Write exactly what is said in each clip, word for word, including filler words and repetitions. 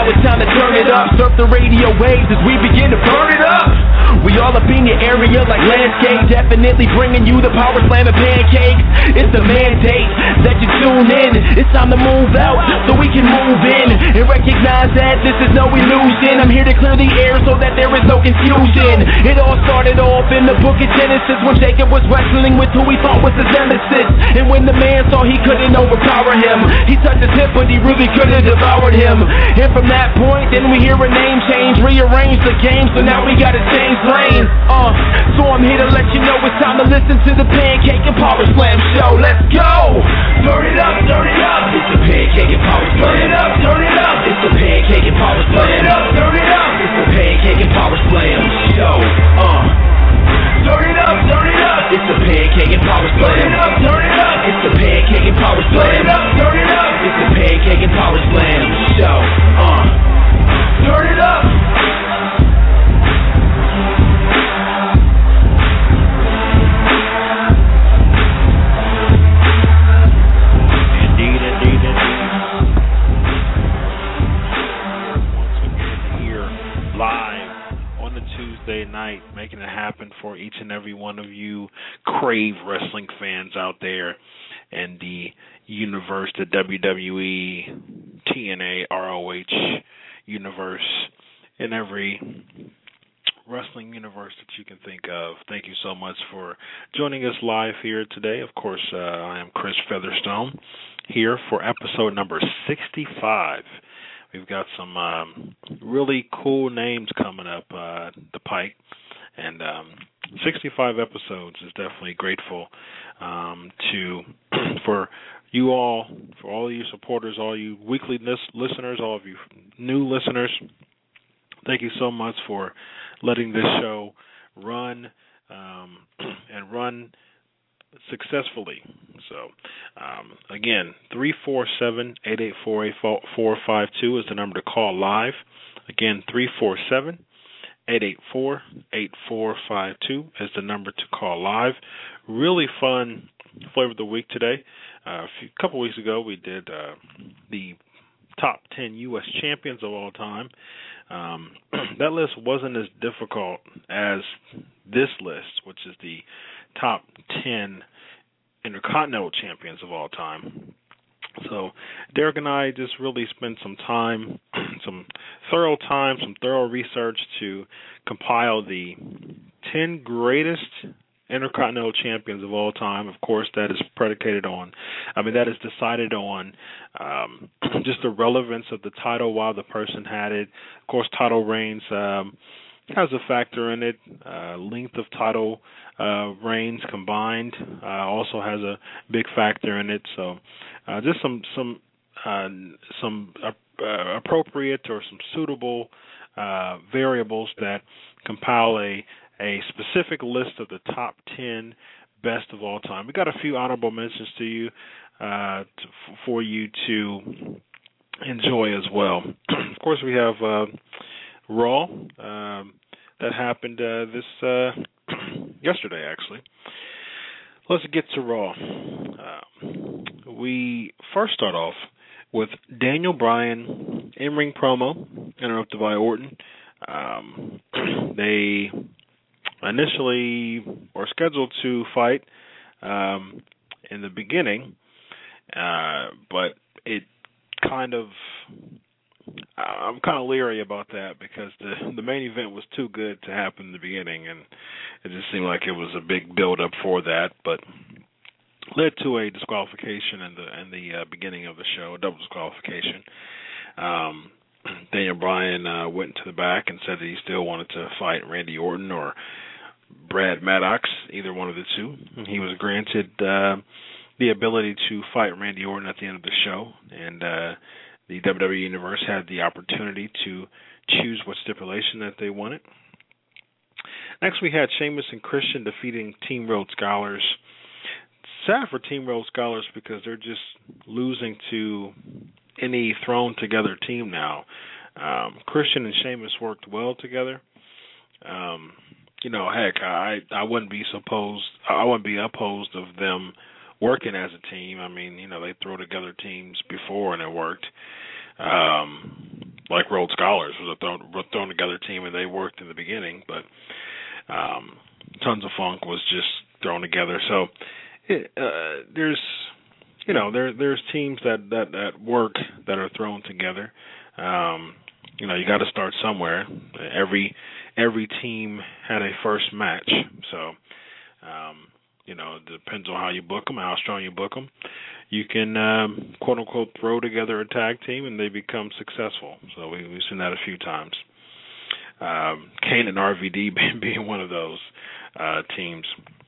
now it's time to turn it up. Surf the radio waves as we begin to burn it up. We all up in your area like landscape, definitely bringing you the power slam and pancakes. It's the mandate that you tune in. It's time to move out so we can move in and recognize that this is no illusion. I'm here to clear the air so that there is no confusion. It all started off in the book of Genesis when Jacob was wrestling with who he thought was his nemesis. And when the man saw he couldn't overpower him, he touched his hip but he really could have devoured him. And from that point then we hear a name change, rearrange the game, so now we gotta change lanes. Uh, so I'm here to let you know it's time to listen to the Pancake and Power Slam show. Let's go! Turn it up, turn it up. It's the Pancake and Power Slam. Turn it up, turn it up. It's the Pancake and Power Slam. Turn it up, turn it up. It's the Pancake and Power Slam show. Uh, turn it up, turn it up. It's the Pancake and Power Slam. Turn it up, turn it up. It's the Pancake and Power Slam. Turn it up, turn it up. It's the Pancake and Power Slam show. Uh, turn it up. Night, making it happen for each and every one of you Crave wrestling fans out there in the universe, the W W E, T N A, R O H universe, in every wrestling universe that you can think of. Thank you so much for joining us live here today. Of course, uh, I am Chris Featherstone here for episode number sixty-five. We've got some um, really cool names coming up uh, the pike, and um, sixty-five episodes is definitely grateful um, to for you all, for all of you supporters, all you weekly listeners, all of you new listeners. Thank you so much for letting this show run um, and run successfully. So, um, again, three four seven, eight eight four, eight four five two is the number to call live. Again, three four seven, eight eight four, eight four five two is the number to call live. Really fun flavor of the week today. Uh, a few, couple weeks ago, we did uh, the top ten U S champions of all time. Um, that list wasn't as difficult as this list, which is the top ten Intercontinental champions of all time. So Derek and I just really spent some time, some thorough time, some thorough research to compile the ten greatest Intercontinental champions of all time. Of course, that is predicated on, I mean, that is decided on um, just the relevance of the title while the person had it. Of course, title reigns um, has a factor in it. Uh, length of title uh, reigns combined uh, also has a big factor in it. So, uh, just some some uh, some uh, appropriate or some suitable uh, variables that compile a a specific list of the top ten best of all time. We got a few honorable mentions to you uh, to, for you to enjoy as well. Of course, we have Uh, Raw um, that happened uh, this uh, yesterday, actually. Let's get to Raw. Uh, we first start off with Daniel Bryan in-ring promo, interrupted by Orton. Um, they initially were scheduled to fight um, in the beginning, uh, but it kind of I'm kind of leery about that because the the main event was too good to happen in the beginning, and it just seemed like it was a big build-up for that, but led to a disqualification in the in the uh, beginning of the show, a double disqualification. Um, Daniel Bryan uh, went to the back and said that he still wanted to fight Randy Orton or Brad Maddox, either one of the two. He was granted uh, the ability to fight Randy Orton at the end of the show, and uh, the W W E Universe had the opportunity to choose what stipulation that they wanted. Next, we had Sheamus and Christian defeating Team Rhodes Scholars. Sad for Team Rhodes Scholars because they're just losing to any thrown-together team now. Um, Christian and Sheamus worked well together. Um, you know, heck, I I wouldn't be supposed I wouldn't be opposed of them working as a team. I mean, you know, they throw together teams before and it worked. Um, like Rhodes Scholars was a thrown, thrown together team, and they worked in the beginning, but um, Tons of Funk was just thrown together. So it, uh, there's, you know, there there's teams that, that, that work that are thrown together. Um, you know, you got to start somewhere. Every every team had a first match, so um, you know, it depends on how you book them, how strong you book them. You can um, quote unquote throw together a tag team and they become successful. So we, we've seen that a few times. Um, Kane and R V D being one of those uh, teams,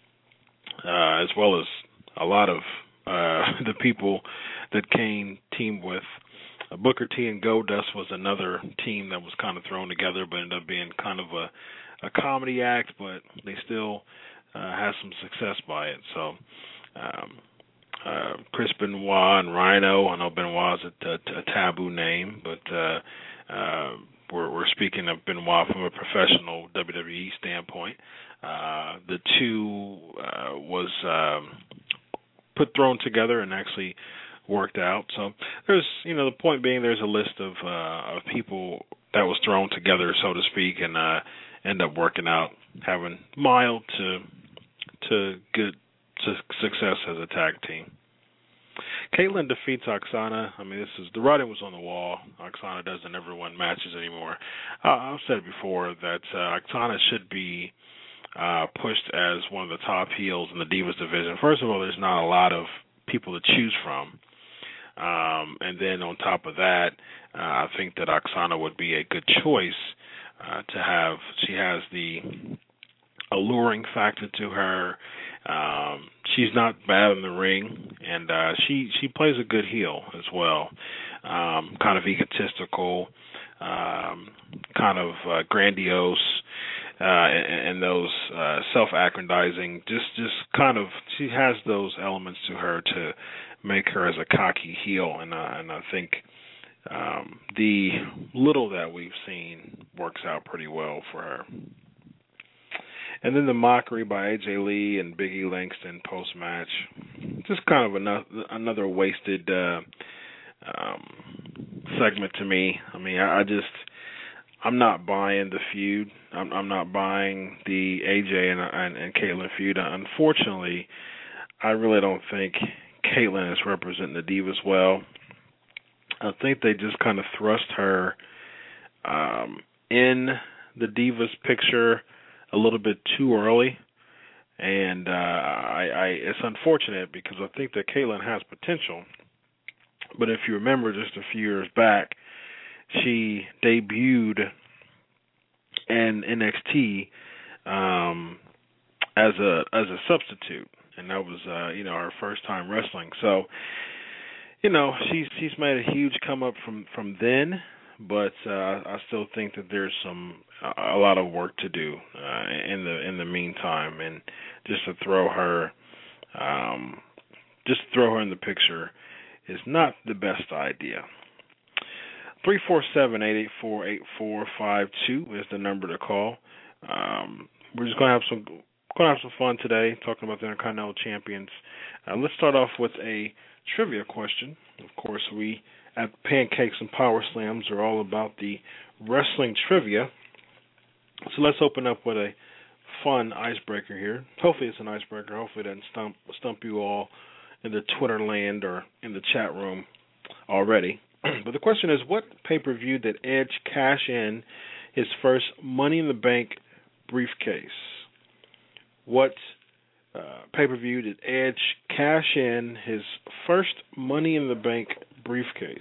uh, as well as a lot of uh, the people that Kane teamed with. Uh, Booker T and Goldust was another team that was kind of thrown together, but ended up being kind of a, a comedy act, but they still uh, had some success by it. So um, uh, Chris Benoit and Rhino, I know Benoit's a, a, a taboo name, but uh, uh, we're, we're speaking of Benoit from a professional W W E standpoint. Uh, the two uh, was um, put thrown together and actually worked out. So there's, you know, the point being there's a list of uh, of people that was thrown together, so to speak, and uh, end up working out, having mild to to good to success as a tag team. Caitlyn defeats Oksana. I mean, this is the writing was on the wall. Oksana doesn't ever win matches anymore. Uh, I've said before that uh, Oksana should be uh, pushed as one of the top heels in the Divas division. First of all, there's not a lot of people to choose from. Um, and then on top of that, uh, I think that Oksana would be a good choice uh, to have. She has the alluring factor to her. Um, she's not bad in the ring, and uh, she she plays a good heel as well. Um, kind of egotistical, um, kind of uh, grandiose, uh, and, and those uh, self-aggrandizing. Just just kind of she has those elements to her to make her as a cocky heel, and uh, and I think um, the little that we've seen works out pretty well for her. And then the mockery by A J Lee and Big E Langston post-match, just kind of another, another wasted uh, um, segment to me. I mean, I, I just, I'm not buying the feud. I'm, I'm not buying the A J and, and, and Caitlyn feud. Unfortunately, I really don't think Caitlyn is representing the Divas well. I think they just kind of thrust her um, in the Divas picture a little bit too early, and uh, I, I, it's unfortunate because I think that Caitlyn has potential. But if you remember, just a few years back, she debuted in N X T um, as a as a substitute, and that was uh, you know her first time wrestling. So you know she's she's made a huge come up from from then. But uh, I still think that there's some a lot of work to do uh, in the in the meantime, and just to throw her, um, just throw her in the picture is not the best idea. Three four seven eight eight four eight four five two is the number to call. Um, we're just gonna have some gonna have some fun today talking about the Intercontinental Champions. Uh, let's start off with a trivia question. Of course, we at Pancakes and Power Slams are all about the wrestling trivia. So let's open up with a fun icebreaker here. Hopefully it's an icebreaker. Hopefully it doesn't stump, stump you all in the Twitter land or in the chat room already. But the question is, what pay-per-view did Edge cash in his first Money in the Bank briefcase? What uh, pay-per-view did Edge cash in his first Money in the Bank briefcase?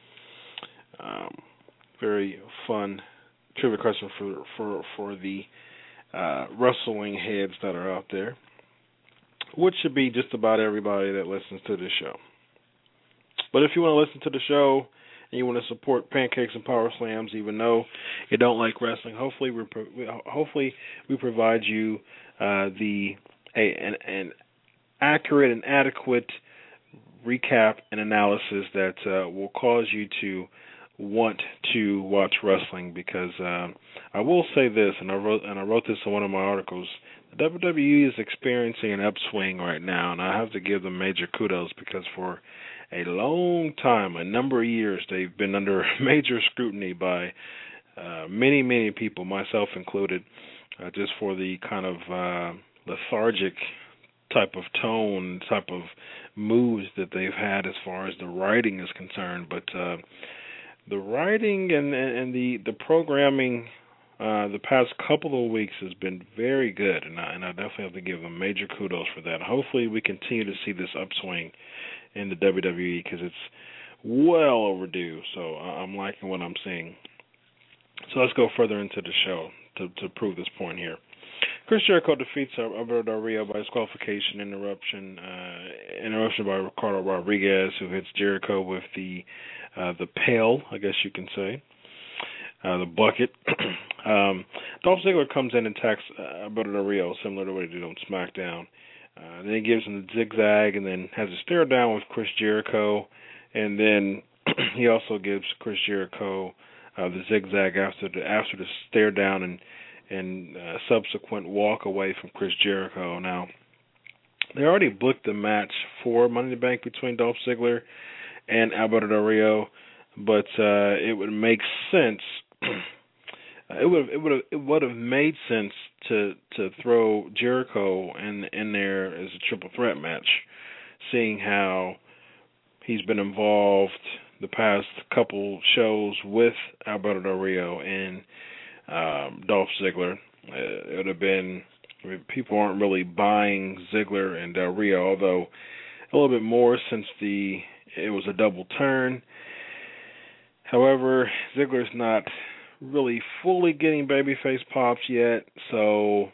Um, very fun trivia question for for for the uh, wrestling heads that are out there, which should be just about everybody that listens to this show. But if you want to listen to the show and you want to support Pancakes and Power Slams, even though you don't like wrestling, hopefully we pro- hopefully we provide you uh, the a, an, an accurate and adequate recap and analysis that uh, will cause you to want to watch wrestling. Because um, I will say this, and I wrote and I wrote this in one of my articles: W W E is experiencing an upswing right now, and I have to give them major kudos because for a long time, a number of years, they've been under major scrutiny by uh, many, many people, myself included, uh, just for the kind of uh, lethargic type of tone, type of moves that they've had as far as the writing is concerned. But uh, the writing and, and the, the programming uh, the past couple of weeks has been very good, and I, and I definitely have to give them major kudos for that. Hopefully we continue to see this upswing in the W W E because it's well overdue, so I'm liking what I'm seeing. So let's go further into the show to, to prove this point here. Chris Jericho defeats Alberto Del Rio by disqualification interruption, uh, interruption by Ricardo Rodriguez, who hits Jericho with the uh, the pail, I guess you can say, uh, the bucket. um, Dolph Ziggler comes in and attacks uh, Alberto Del Rio, similar to what he did on SmackDown. Uh, then he gives him the zigzag and then has a stare down with Chris Jericho, and then he also gives Chris Jericho uh, the zigzag after the after the stare down and and uh, subsequent walk away from Chris Jericho. Now, they already booked the match for Money in the Bank between Dolph Ziggler and Alberto Del Rio, but uh, it would make sense. it would it would it would have made sense to to throw Jericho in in there as a triple threat match, seeing how he's been involved the past couple shows with Alberto Del Rio and Um, Dolph Ziggler. Uh, it would have been, I mean, people aren't really buying Ziggler and Del Rio, although a little bit more since the it was a double turn. However, Ziggler's not really fully getting babyface pops yet, so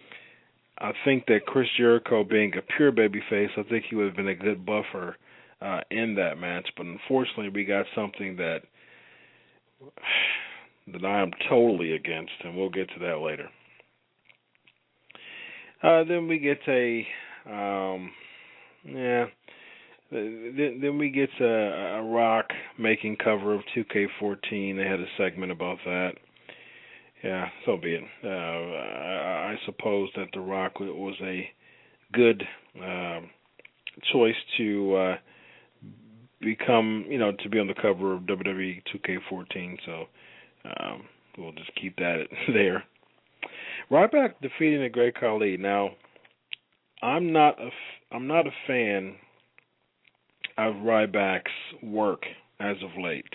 I think that Chris Jericho being a pure babyface, I think he would have been a good buffer uh, in that match. But unfortunately, we got something that that I am totally against, and we'll get to that later. Uh, then we get a, um, yeah, then, then we get a, a Rock making cover of two K fourteen. They had a segment about that. Yeah, so be it. Uh, I, I suppose that The Rock was a good uh, choice to uh, become, you know, to be on the cover of W W E two K fourteen, so Um, we'll just keep that there. Ryback defeating the Great Khali. Now, I'm not a I'm not a fan of Ryback's work as of late.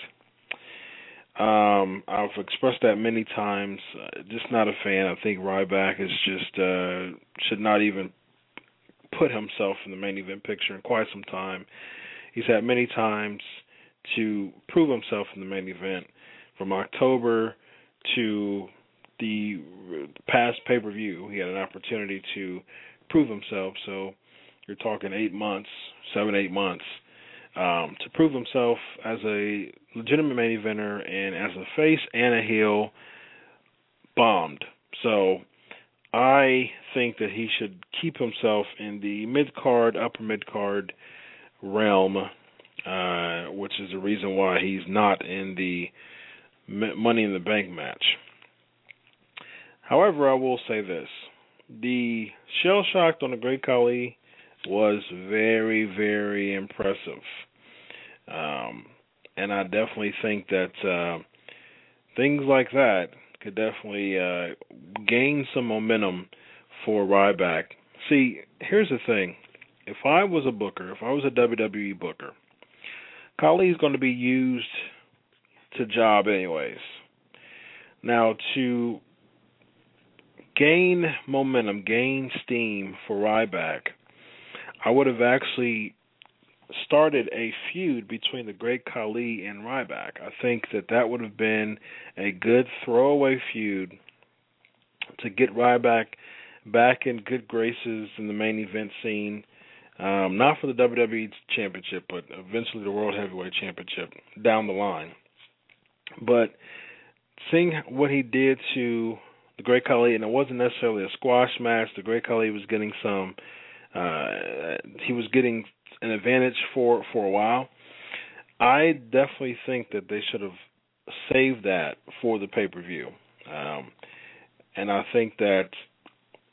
Um, I've expressed that many times. Uh, just not a fan. I think Ryback is just uh, should not even put himself in the main event picture in quite some time. He's had many times to prove himself in the main event. From October to the past pay-per-view, he had an opportunity to prove himself. So you're talking eight months, seven, eight months, um, to prove himself as a legitimate main eventer and as a face and a heel, bombed. So I think that he should keep himself in the mid-card, upper mid-card realm, uh, which is the reason why he's not in the Money in the Bank match. However, I will say this. The shell shock on the Great Khali was very, very impressive. Um, and I definitely think that uh, things like that could definitely uh, gain some momentum for Ryback. See, here's the thing. If I was a booker, if I was a W W E booker, Khali is going to be used to job anyways. Now, to gain momentum, gain steam for Ryback, I would have actually started a feud between the Great Khali and Ryback. I think that that would have been a good throwaway feud to get Ryback back in good graces in the main event scene. Um, not for the W W E Championship, but eventually the World Heavyweight Championship down the line. But seeing what he did to the Great Khali, and it wasn't necessarily a squash match. The Great Khali was getting some, uh, he was getting an advantage for, for a while. I definitely think that they should have saved that for the pay-per-view. Um, and I think that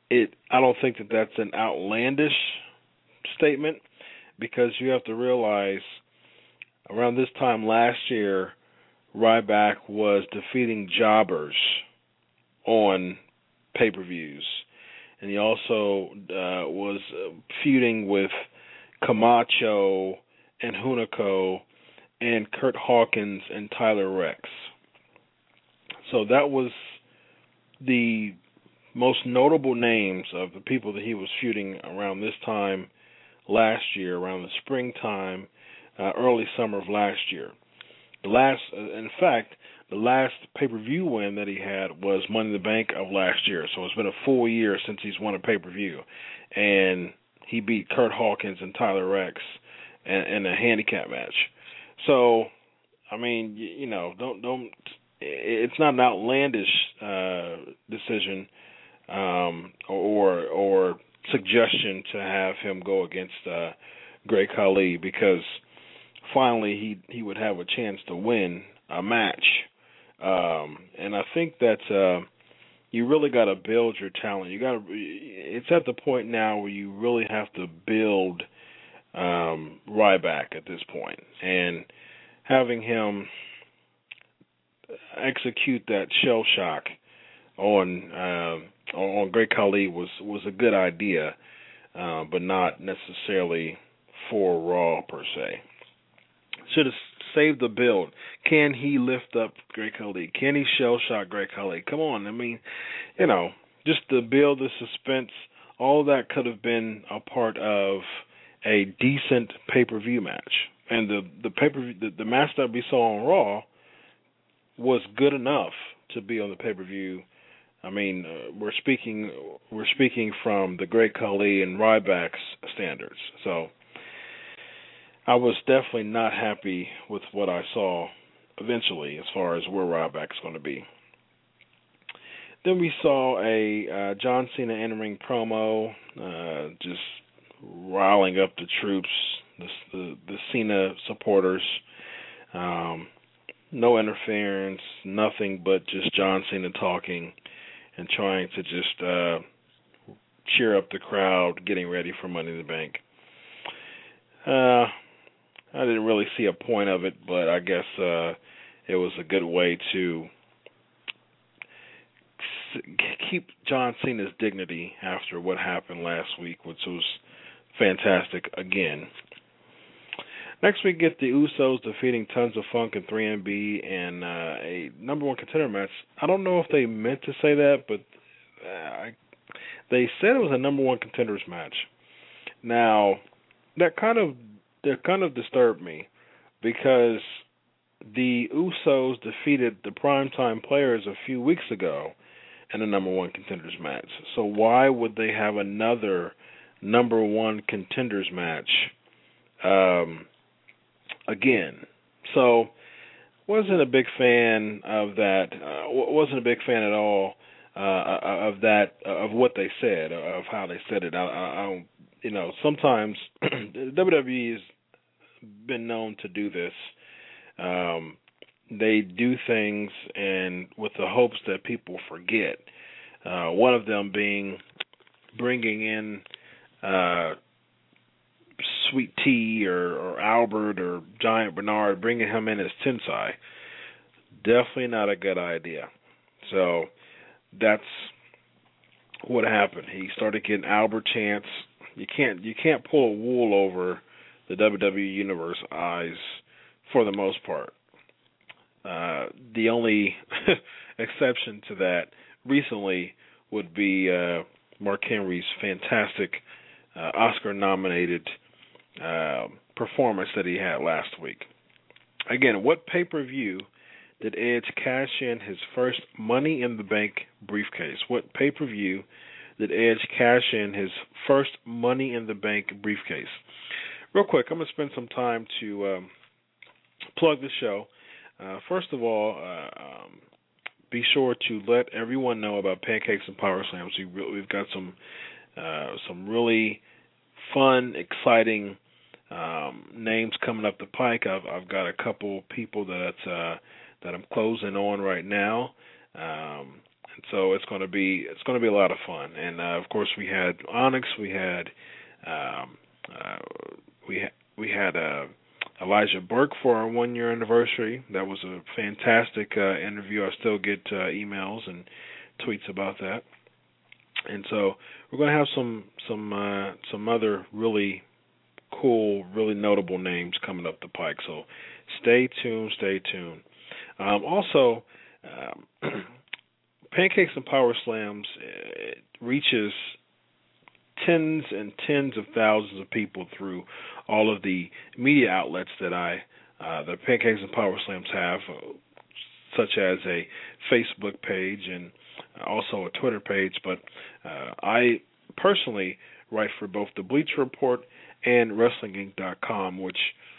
it I don't think that that's an outlandish statement, because you have to realize around this time last year, Ryback was defeating jobbers on pay-per-views, and he also uh, was feuding with Camacho and Hunico and Kurt Hawkins and Tyler Rex. So that was the most notable names of the people that he was feuding around this time last year, around the springtime, uh, early summer of last year. The last, uh, in fact, the last pay-per-view win that he had was Money in the Bank of last year. So it's been a full year since he's won a pay-per-view, and he beat Kurt Hawkins and Tyler Rex in, in a handicap match. So, I mean, you, you know, don't don't. It's not an outlandish uh, decision um, or or suggestion to have him go against uh, Great Khali, because finally he he would have a chance to win a match. Um, and I think that uh, you really got to build your talent. You got to. It's at the point now where you really have to build um, Ryback at this point, and having him execute that shell shock on uh, on Great Khali was was a good idea, uh, but not necessarily for Raw per se. Should have saved the build. Can he lift up Great Khali? Can he shell shock Great Khali? Come on, I mean, you know, just to build the suspense. All that could have been a part of a decent pay-per-view match, and the the pay-per-view, the, the match that we saw on Raw was good enough to be on the pay-per-view. I mean, uh, we're speaking we're speaking from the Great Khali and Ryback's standards. So I was definitely not happy with what I saw eventually as far as where Ryback's going to be. Then we saw a uh, John Cena in-ring promo, uh, just riling up the troops, the, the, the Cena supporters. Um, no interference, nothing but just John Cena talking and trying to just uh, cheer up the crowd, getting ready for Money in the Bank. Uh, I didn't really see a point of it, but I guess uh, it was a good way to keep John Cena's dignity after what happened last week, which was fantastic again. Next we get the Usos defeating Tons of Funk and three M B in uh, a number one contender match. I don't know if they meant to say that, but uh, I, they said it was a number one contenders match. Now, that kind of that kind of disturbed me, because the Usos defeated the Primetime Players a few weeks ago in a number one contenders match. So why would they have another number one contenders match um, again? So wasn't a big fan of that. Uh, wasn't a big fan at all uh, of that, of what they said, of how they said it. I, I, I you know, sometimes W W E has been known to do this. Um, they do things and with the hopes that people forget. Uh, one of them being bringing in uh, Sweet Tea or, or Albert or Giant Bernard, bringing him in as Tensai. Definitely not a good idea. So that's what happened. He started getting Albert chants. You can't you can't pull a wool over the W W E Universe eyes for the most part. Uh, the only exception to that recently would be uh, Mark Henry's fantastic uh, Oscar-nominated uh, performance that he had last week. Again, what pay-per-view did Edge cash in his first Money in the Bank briefcase? What pay-per-view did Edge cash in his first Money in the Bank briefcase? Real quick, I'm going to spend some time to um, plug the show. Uh, first of all, uh, um, be sure to let everyone know about Pancakes and Power Slams. We re- we've got some uh, some really fun, exciting um, names coming up the pike. I've, I've got a couple people that uh, that I'm closing on right now. Um, And so it's going to be it's going to be a lot of fun. And uh, of course, we had Onyx, we had um, uh, we ha- we had uh, Elijah Burke for our one year anniversary. That was a fantastic uh, interview. I still get uh, emails and tweets about that. And so we're going to have some some uh, some other really cool, really notable names coming up the pike. So stay tuned, stay tuned. Um, also, um, Pancakes and Power Slams uh, reaches tens and tens of thousands of people through all of the media outlets that I, uh, the Pancakes and Power Slams have, uh, such as a Facebook page and also a Twitter page. But uh, I personally write for both the Bleacher Report and Wrestling Inc dot com, which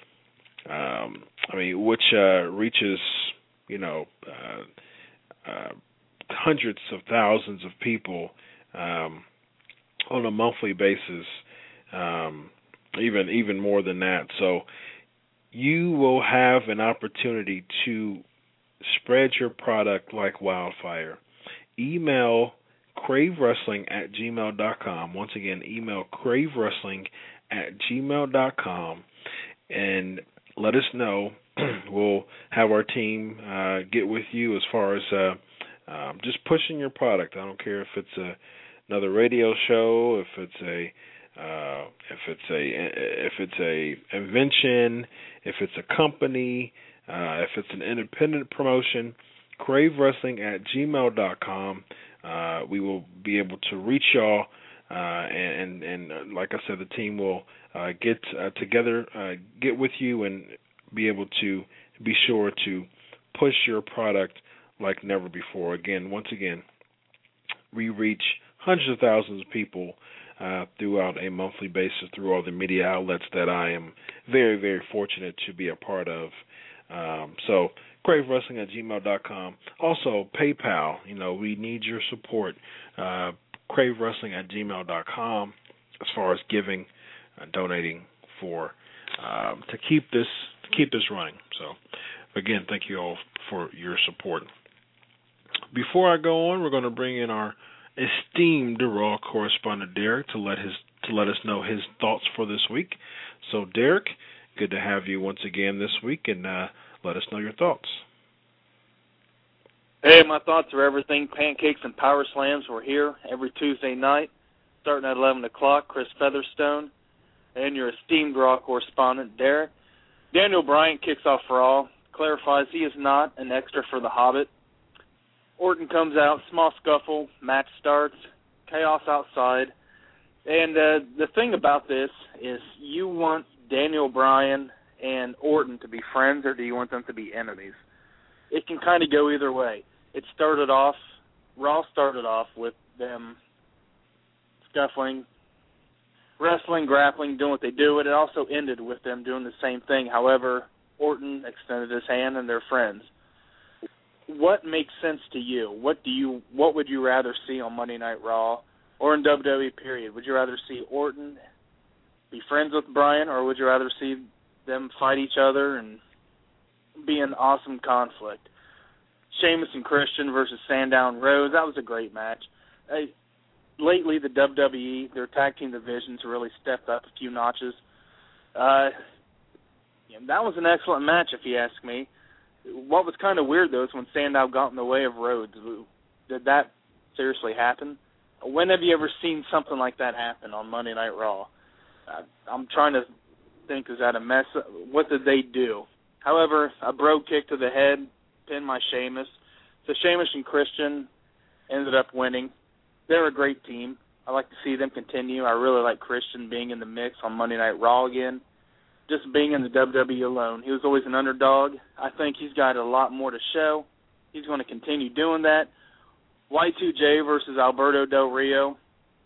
um, I mean, which uh, reaches you know uh, uh, hundreds of thousands of people um, on a monthly basis, um, even even more than that. So you will have an opportunity to spread your product like wildfire. Email crave wrestling at gmail dot com. Once again, email crave wrestling at gmail dot com and let us know. We'll have our team uh, get with you as far as uh, um, just pushing your product. I don't care if it's a, another radio show, if it's a uh, if it's a if it's a invention, if it's a company, uh, if it's an independent promotion. crave wrestling at gmail dot com. Uh, we will be able to reach y'all, uh, and, and, and uh, like I said, the team will uh, get uh, together, uh, get with you, and be able to be sure to push your product like never before. Again, once again, we reach hundreds of thousands of people uh, throughout a monthly basis through all the media outlets that I am very, very fortunate to be a part of. Um, so, crave wrestling at gmail dot com. Also, PayPal. You know, we need your support. Uh, crave wrestling at gmail dot com as far as giving, uh, donating for um, to keep this to keep this running. So, again, thank you all for your support. Before I go on, we're going to bring in our esteemed Raw correspondent Derek to let his to let us know his thoughts for this week. So, Derek, good to have you once again this week, and uh, let us know your thoughts. Hey, my thoughts are everything. Pancakes and Power Slams. We're here every Tuesday night, starting at eleven o'clock. Chris Featherstone and your esteemed Raw correspondent, Derek. Daniel Bryan kicks off Raw, clarifies he is not an extra for The Hobbit. Orton comes out, small scuffle, match starts, chaos outside. And uh, the thing about this is you want Daniel Bryan and Orton to be friends, or do you want them to be enemies? It can kind of go either way. It started off, Raw started off with them scuffling, wrestling, grappling, doing what they do, and it also ended with them doing the same thing. However, Orton extended his hand and they're friends. What makes sense to you? What do you? What would you rather see on Monday Night Raw or in W W E, period? Would you rather see Orton be friends with Bryan, or would you rather see them fight each other and be an awesome conflict? Sheamus and Christian versus Sandown Rose, that was a great match. Uh, lately, the W W E, their tag team divisions really stepped up a few notches. Uh, yeah, that was an excellent match, if you ask me. What was kind of weird, though, is when Sandow got in the way of Rhodes. Did that seriously happen? When have you ever seen something like that happen on Monday Night Raw? Uh, I'm trying to think, is that a mess? What did they do? However, a bro kick to the head pinned my Sheamus. So Sheamus and Christian ended up winning. They're a great team. I like to see them continue. I really like Christian being in the mix on Monday Night Raw again. Just being in the W W E alone. He was always an underdog. I think he's got a lot more to show. He's going to continue doing that. Y two J versus Alberto Del Rio.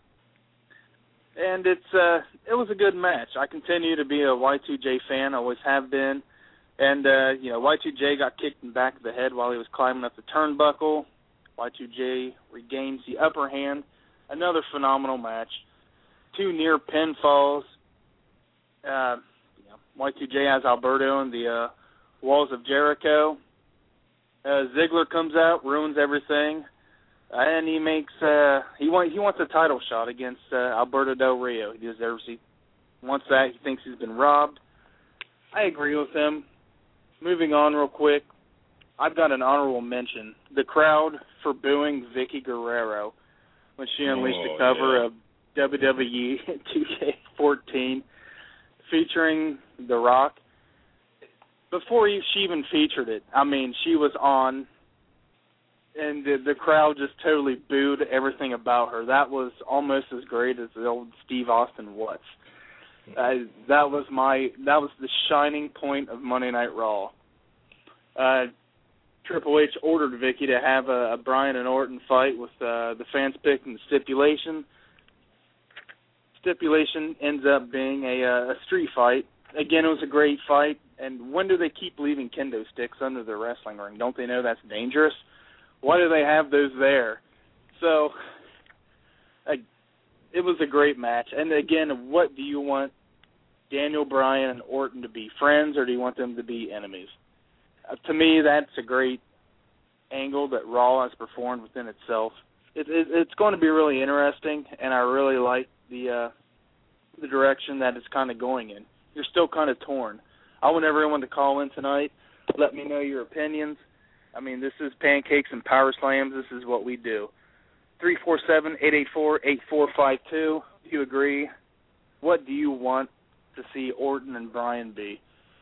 And it's uh, it was a good match. I continue to be a Y two J fan. I always have been. And, uh, you know, Y two J got kicked in the back of the head while he was climbing up the turnbuckle. Y two J regains the upper hand. Another phenomenal match. Two near pinfalls. Uh, you know, Y two J has Alberto in the uh, walls of Jericho. Uh, Ziggler comes out, ruins everything. and he makes uh, he want he wants a title shot against uh, Alberto Del Rio. He deserves he wants that. He thinks he's been robbed. I agree with him. Moving on real quick, I've got an honorable mention. The crowd for booing Vicky Guerrero when she unleashed oh, a cover yeah. of W W E two K fourteen featuring The Rock. Before she even featured it, I mean, she was on, and the, the crowd just totally booed everything about her. That was almost as great as the old Steve Austin What's. Uh, that was my that was the shining point of Monday Night Raw. Uh, Triple H ordered Vicky to have a, a Bryan and Orton fight with uh, the fans picking the stipulation. Stipulation ends up being a, a street fight. Again, it was a great fight. And when do they keep leaving kendo sticks under the wrestling ring? Don't they know that's dangerous? Why do they have those there? So, uh, it was a great match. And again, what do you want Daniel Bryan and Orton to be? Friends, or do you want them to be enemies? Uh, to me, that's a great angle that Raw has performed within itself. It, it, it's going to be really interesting, and I really like the uh, the direction that it's kind of going in. You're still kind of torn. I want everyone to call in tonight. Let me know your opinions. I mean, this is Pancakes and Power Slams. This is what we do. three four seven, eight eight four, eight four five two. Do you agree? What do you want to see Orton and Bryan be?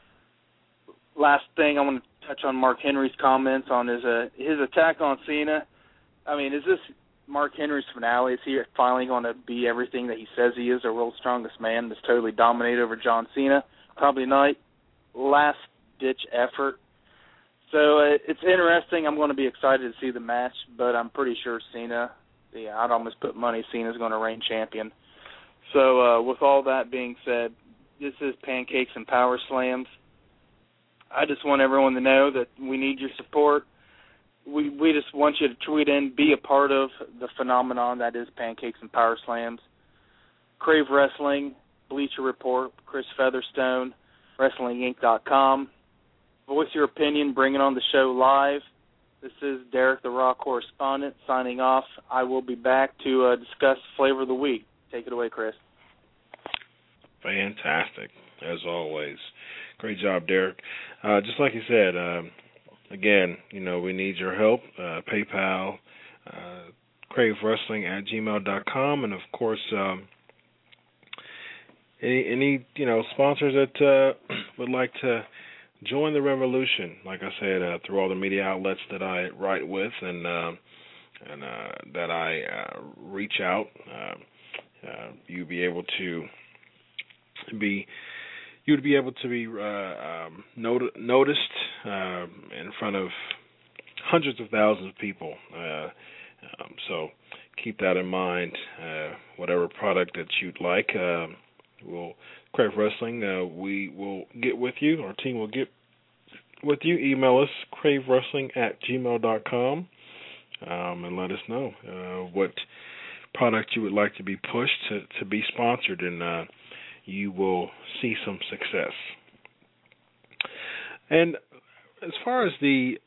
Last thing, I want to touch on Mark Henry's comments on his uh, his attack on Cena. I mean, is this Mark Henry's finale? Is he finally going to be everything that he says he is, the world's strongest man that's totally dominated over John Cena? Probably not. Last-ditch effort. So uh, it's interesting. I'm going to be excited to see the match, but I'm pretty sure Cena, yeah, I'd almost put money Cena's going to reign champion. So uh, with all that being said, this is Pancakes and Power Slams. I just want everyone to know that we need your support. We we just want you to tweet in, be a part of the phenomenon that is Pancakes and Power Slams. Crave Wrestling, Bleacher Report, Chris Featherstone, Wrestling Inc dot com. Voice your opinion, bring it on the show live. This is Derek, the Raw correspondent, signing off. I will be back to uh, discuss Flavor of the Week. Take it away, Chris. Fantastic, as always. Great job, Derek. Uh, just like you said, um, again, you know, we need your help. Uh, PayPal, uh, crave wrestling at gmail dot com, and, of course, um, any, any, you know, sponsors that uh, would like to join the revolution, like I said, uh, through all the media outlets that I write with and uh, and uh, that I uh, reach out, uh, uh, you'll be able to be you would be able to be uh, um, not- noticed uh, in front of hundreds of thousands of people. Uh, um, so keep that in mind. Uh, whatever product that you'd like, uh, we'll Crave Wrestling. Uh, we will get with you. Our team will get with you. Email us crave wrestling at gmail dot com um, and let us know uh, what product you would like to be pushed to, to be sponsored, and uh, you will see some success. And as far as the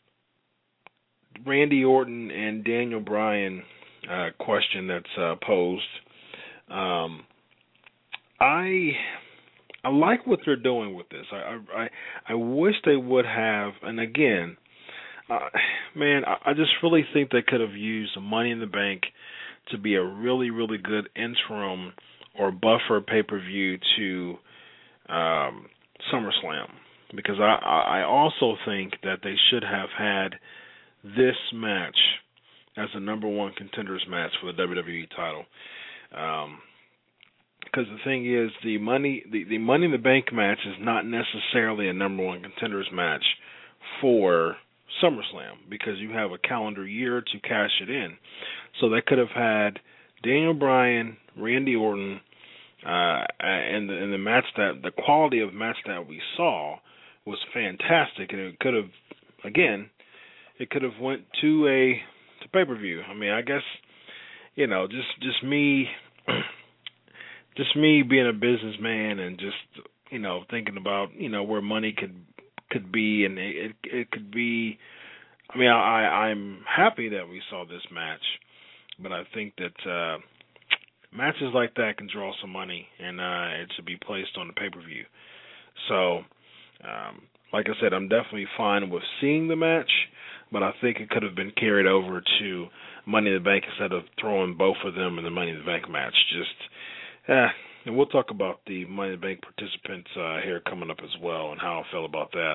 Randy Orton and Daniel Bryan uh, question that's uh, posed, um, I I like what they're doing with this. I I, I wish they would have, and again, uh, man, I, I just really think they could have used Money in the Bank to be a really, really good interim or buffer pay-per-view to um, SummerSlam, because I, I also think that they should have had this match as a number one contenders match for the W W E title. Um, because the thing is, the money the, the Money in the Bank match is not necessarily a number one contenders match for SummerSlam, because you have a calendar year to cash it in. So they could have had Daniel Bryan, Randy Orton, uh, and, the, and the match that the quality of match that we saw was fantastic, and it could have, again, it could have went to a to pay-per-view. I mean, I guess, you know, just just me, just me being a businessman and just, you know, thinking about, you know, where money could could be, and it it could be I mean, I, I'm happy that we saw this match, but I think that uh, matches like that can draw some money, and uh, it should be placed on the pay-per-view. So, um, like I said, I'm definitely fine with seeing the match, but I think it could have been carried over to Money in the Bank instead of throwing both of them in the Money in the Bank match. Just, eh, and we'll talk about the Money in the Bank participants uh, here coming up as well and how I feel about that.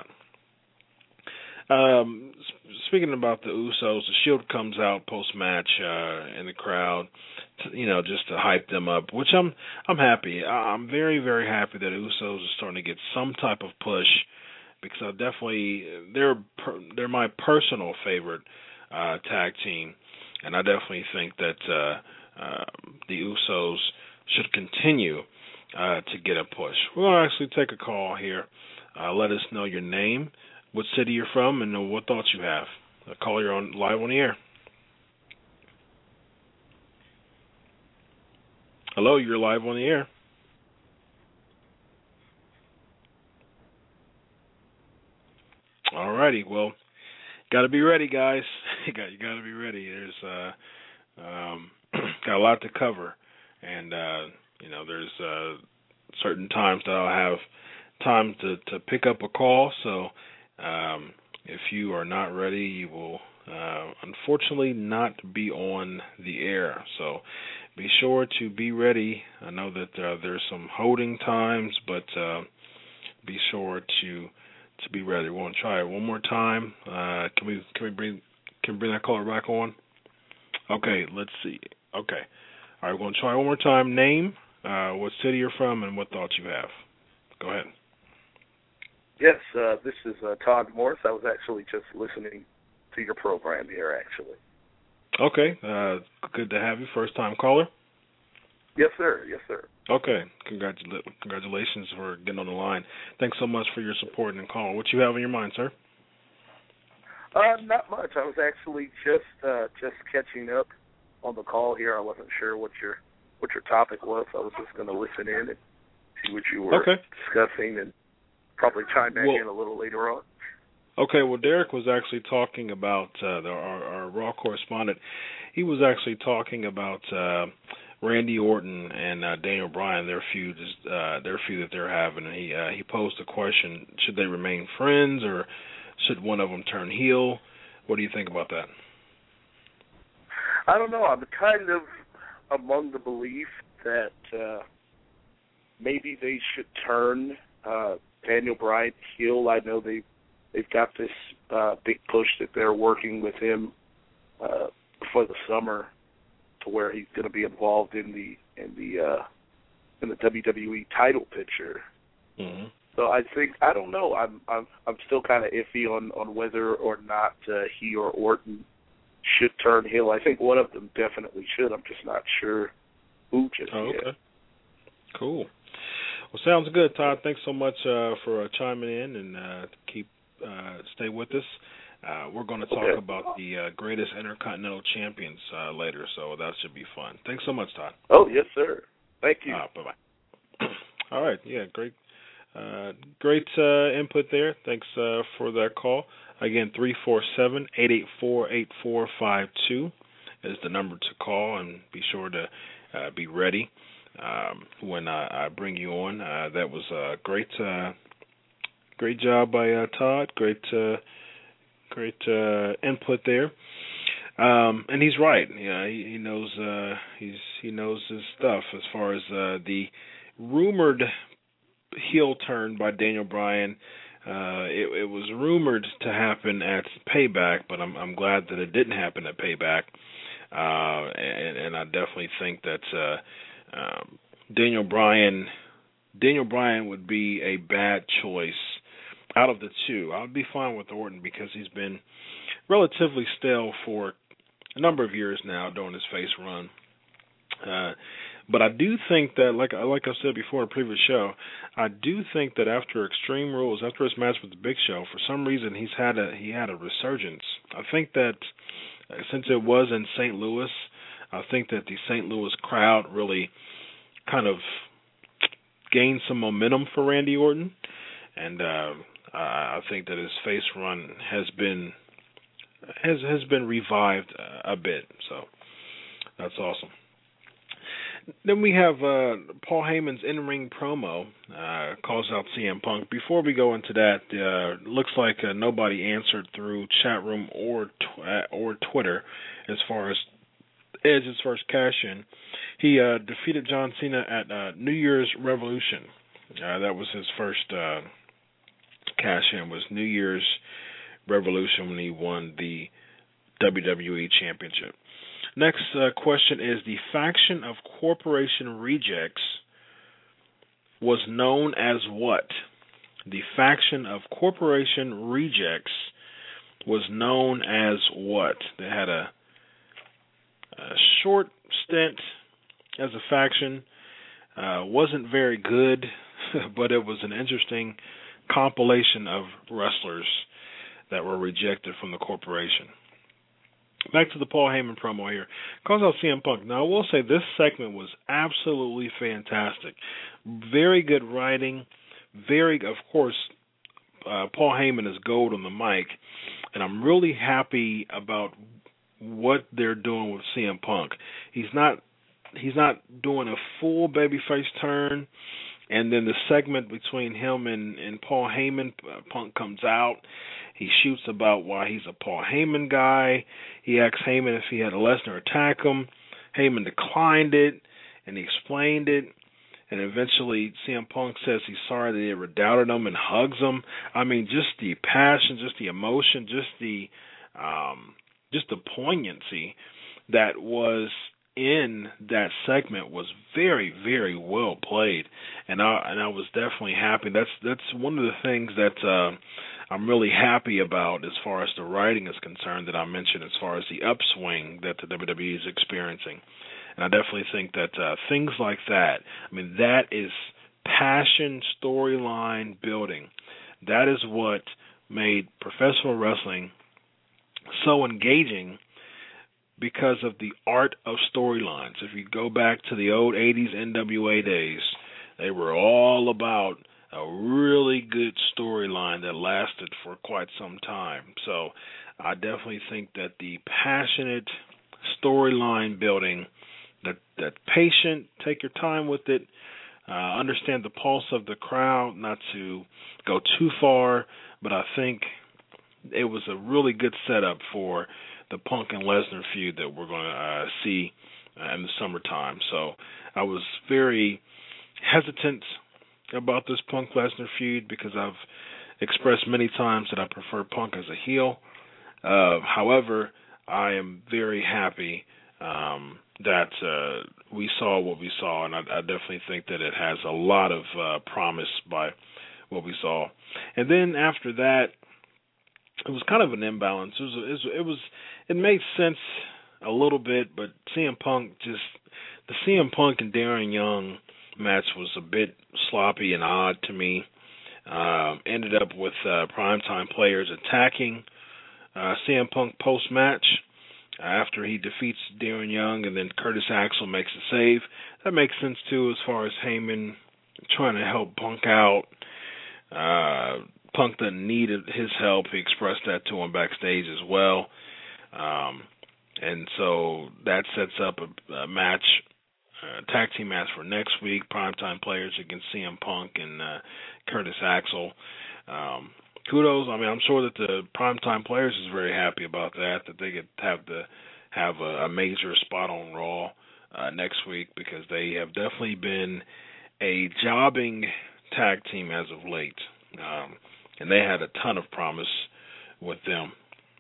Um, speaking about the Usos, the Shield comes out post-match uh, in the crowd, to, you know, just to hype them up, which I'm I'm happy. I'm very, very happy that Usos are starting to get some type of push, because I definitely they're per, they're my personal favorite uh, tag team, and I definitely think that uh, uh, the Usos should continue uh, to get a push. We're going to actually take a call here. Uh, let us know your name, what city you're from, and uh, what thoughts you have. A call, you're on live on the air. Hello, you're live on the air. Alrighty, well, got to be ready, guys. you got you got to be ready. There's uh, um, got a lot to cover, and uh, you know, there's uh, certain times that I'll have time to, to pick up a call. So um, if you are not ready, you will uh, unfortunately not be on the air. So be sure to be ready. I know that uh, there's some holding times, but uh, be sure to to be ready. We want to try it one more time. Uh, can we can we bring can we bring that caller back on? Okay, let's see. Okay, all right. We're going to try one more time. Name, uh, what city you're from, and what thoughts you have. Go ahead. Yes, uh, this is uh, Todd Morris. I was actually just listening to your program here, actually. Okay, uh, good to have you. First time caller? Yes, sir. Yes, sir. Okay, Congratula- congratulations for getting on the line. Thanks so much for your support and call. What you have on your mind, sir? Uh, not much. I was actually just uh, just catching up on the call here. I wasn't sure what your what your topic was. I was just going to listen in and see what you were okay. discussing, and probably chime back well, in a little later on. Okay, well, Derek was actually talking about, uh, the, our, our Raw correspondent, he was actually talking about uh, Randy Orton and uh, Daniel Bryan, their feud, uh, their feud that they're having. And he, uh, he posed the question, should they remain friends or should one of them turn heel? What do you think about that? I don't know. I'm kind of among the belief that uh, maybe they should turn uh, Daniel Bryan heel. I know they they've got this uh, big push that they're working with him uh, for the summer, to where he's going to be involved in the in the uh, in the W W E title picture. Mm-hmm. So I think I don't know. I'm I'm I'm still kind of iffy on, on whether or not uh, he or Orton should turn heel. I think one of them definitely should. I'm just not sure who just oh, yet. Okay. Cool. Well, sounds good, Todd. Thanks so much uh, for uh, chiming in and uh, keep uh, stay with us. Uh, we're going to talk okay. about the uh, greatest Intercontinental Champions uh, later, so that should be fun. Thanks so much, Todd. Oh, yes, sir. Thank you. Uh, bye-bye. All right. Yeah, great. Uh, great uh, input there. Thanks uh, for that call. Again, three four seven, eight eight four, eight four five two is the number to call, and be sure to uh, be ready um, when I, I bring you on. Uh, that was a great uh, great job by uh, Todd. Great uh, great uh, input there. Um, and he's right. Yeah, he, he knows uh, he's he knows his stuff as far as uh, the rumored heel turn by Daniel Bryan. Uh, it, it was rumored to happen at Payback, but I'm, I'm glad that it didn't happen at Payback. Uh, and, and I definitely think that uh, um, Daniel Bryan, Daniel Bryan would be a bad choice out of the two. I would be fine with Orton because he's been relatively stale for a number of years now during his face run. Uh, But I do think that, like like I said before in a previous show, I do think that after Extreme Rules, after his match with the Big Show, for some reason he's had a he had a resurgence. I think that uh, since it was in Saint Louis, I think that the Saint Louis crowd really kind of gained some momentum for Randy Orton, and uh, I think that his face run has been has has been revived uh, a bit. So that's awesome. Then we have uh, Paul Heyman's in-ring promo, uh, calls out C M Punk. Before we go into that, uh, looks like uh, nobody answered through chat room or tw- uh, or Twitter as far as Edge's first cash-in. He uh, defeated John Cena at uh, New Year's Revolution. Uh, that was his first uh, cash-in, was New Year's Revolution when he won the W W E Championship. Next uh, question is, the faction of Corporation Rejects was known as what? The faction of Corporation Rejects was known as what? They had a, a short stint as a faction. Uh, wasn't very good, but it was an interesting compilation of wrestlers that were rejected from the corporation. Back to the Paul Heyman promo here. Calls out C M Punk. Now, I will say this segment was absolutely fantastic. Very good writing. Very, of course, uh, Paul Heyman is gold on the mic, and I'm really happy about what they're doing with C M Punk. He's not he's not doing a full babyface turn, and then the segment between him and, and Paul Heyman, uh, Punk comes out. He shoots about why he's a Paul Heyman guy. He asks Heyman if he had a Lesnar attack him. Heyman declined it, and he explained it. And eventually C M Punk says he's sorry that he ever doubted him and hugs him. I mean, just the passion, just the emotion, just the um, just the poignancy that was in that segment was very, very well played. And I and I was definitely happy. That's that's one of the things that uh, I'm really happy about as far as the writing is concerned that I mentioned, as far as the upswing that the W W E is experiencing. And I definitely think that uh, things like that, I mean, that is passion, storyline building. That is what made professional wrestling so engaging, because of the art of storylines. If you go back to the old eighties N W A days, they were all about a really good storyline that lasted for quite some time. So I definitely think that the passionate storyline building, that that patient, take your time with it, uh, understand the pulse of the crowd, not to go too far, but I think it was a really good setup for the Punk and Lesnar feud that we're going to uh, see uh, in the summertime. So I was very hesitant about this Punk-Lesnar feud because I've expressed many times that I prefer Punk as a heel. Uh, however, I am very happy um, that uh, we saw what we saw, and I, I definitely think that it has a lot of uh, promise by what we saw. And then after that, it was kind of an imbalance. It was, it was, it was, it made sense a little bit, but C M Punk just, the C M Punk and Darren Young match was a bit sloppy and odd to me. Um, ended up with uh, Primetime Players attacking uh, C M Punk post-match uh, after he defeats Darren Young, and then Curtis Axel makes a save. That makes sense, too, as far as Heyman trying to help Punk out. Uh, Punk doesn't need his help. He expressed that to him backstage as well. Um, and so that sets up a, a match, a tag team match for next week, Primetime Players against C M Punk and uh, Curtis Axel. Um, kudos. I mean, I'm sure that the Primetime Players is very happy about that, that they get have to have a, a major spot on Raw uh, next week, because they have definitely been a jobbing tag team as of late. Um, and they had a ton of promise with them.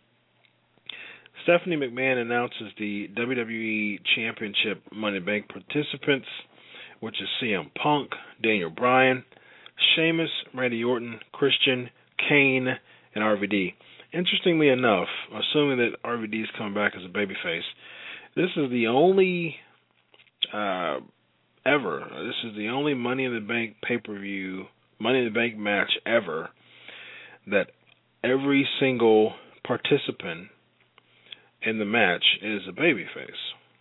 Stephanie McMahon announces the W W E Championship Money in the Bank participants, which is C M Punk, Daniel Bryan, Sheamus, Randy Orton, Christian, Kane, and R V D. Interestingly enough, assuming that R V D is coming back as a babyface, this is the only uh, ever, this is the only Money in the Bank pay-per-view, Money in the Bank match ever that every single participant in the match is a babyface.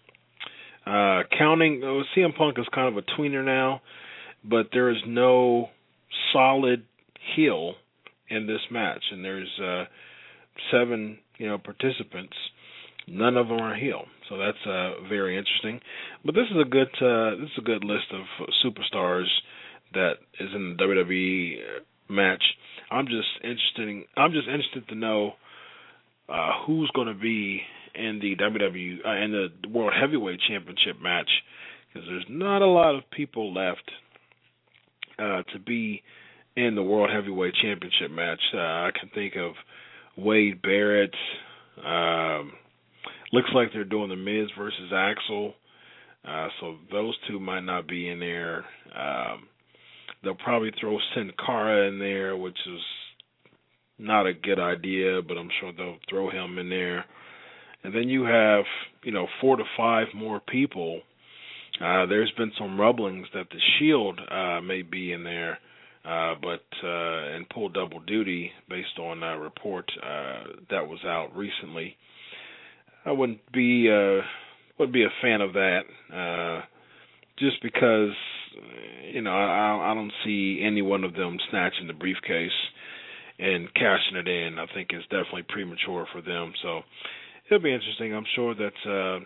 Uh, counting, oh, C M Punk is kind of a tweener now, but there is no solid heel in this match, and there's uh, seven, you know, participants, none of them are heel. So that's uh, very interesting. But this is a good uh, this is a good list of superstars that is in the W W E match. I'm just interested. In, I'm just interested to know uh, who's going to be in the W W uh, in the World Heavyweight Championship match, because there's not a lot of people left uh, to be in the World Heavyweight Championship match. Uh, I can think of Wade Barrett. Um, looks like they're doing the Miz versus Axel, uh, so those two might not be in there. Um, they'll probably throw Sin Cara in there, which is not a good idea, but I'm sure they'll throw him in there. And then you have, you know, four to five more people. Uh, there's been some rumblings that the Shield uh, may be in there, uh, but uh, and pull double duty based on a report uh, that was out recently. I wouldn't be uh, would be a fan of that, uh, just because, you know, I, I don't see any one of them snatching the briefcase and cashing it in. I think it's definitely premature for them. So it'll be interesting. I'm sure that uh,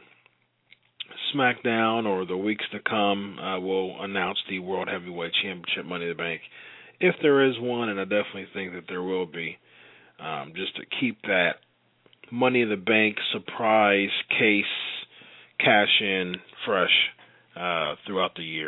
SmackDown or the weeks to come uh, will announce the World Heavyweight Championship Money in the Bank, if there is one, and I definitely think that there will be, um, just to keep that Money in the Bank surprise case cash in fresh uh, throughout the year.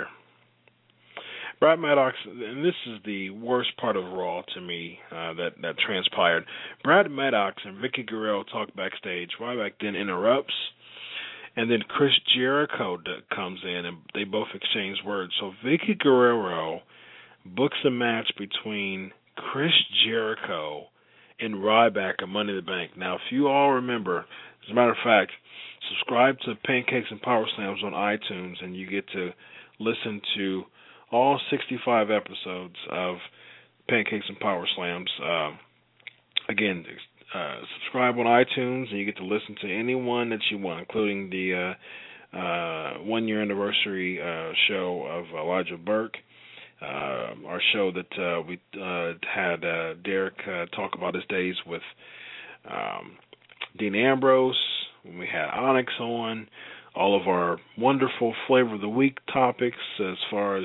Brad Maddox, and this is the worst part of Raw to me uh, that, that transpired. Brad Maddox and Vicky Guerrero talk backstage. Ryback then interrupts, and then Chris Jericho d- comes in, and they both exchange words. So Vicky Guerrero books a match between Chris Jericho and Ryback at Money in the Bank. Now, if you all remember, as a matter of fact, subscribe to Pancakes and Power Slams on iTunes, and you get to listen to all sixty-five episodes of Pancakes and Power Slams. Uh, again, uh, subscribe on iTunes, and you get to listen to any one that you want, including the uh, uh, one-year anniversary uh, show of Elijah Burke, uh, our show that uh, we uh, had uh, Derek uh, talk about his days with um, Dean Ambrose, when we had Onyx on, all of our wonderful Flavor of the Week topics as far as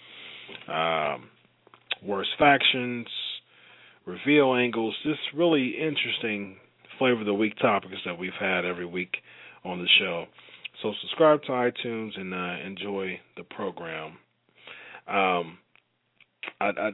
um, worst factions, reveal angles, just really interesting Flavor of the Week topics that we've had every week on the show. So subscribe to iTunes and uh, enjoy the program. Um, I, I,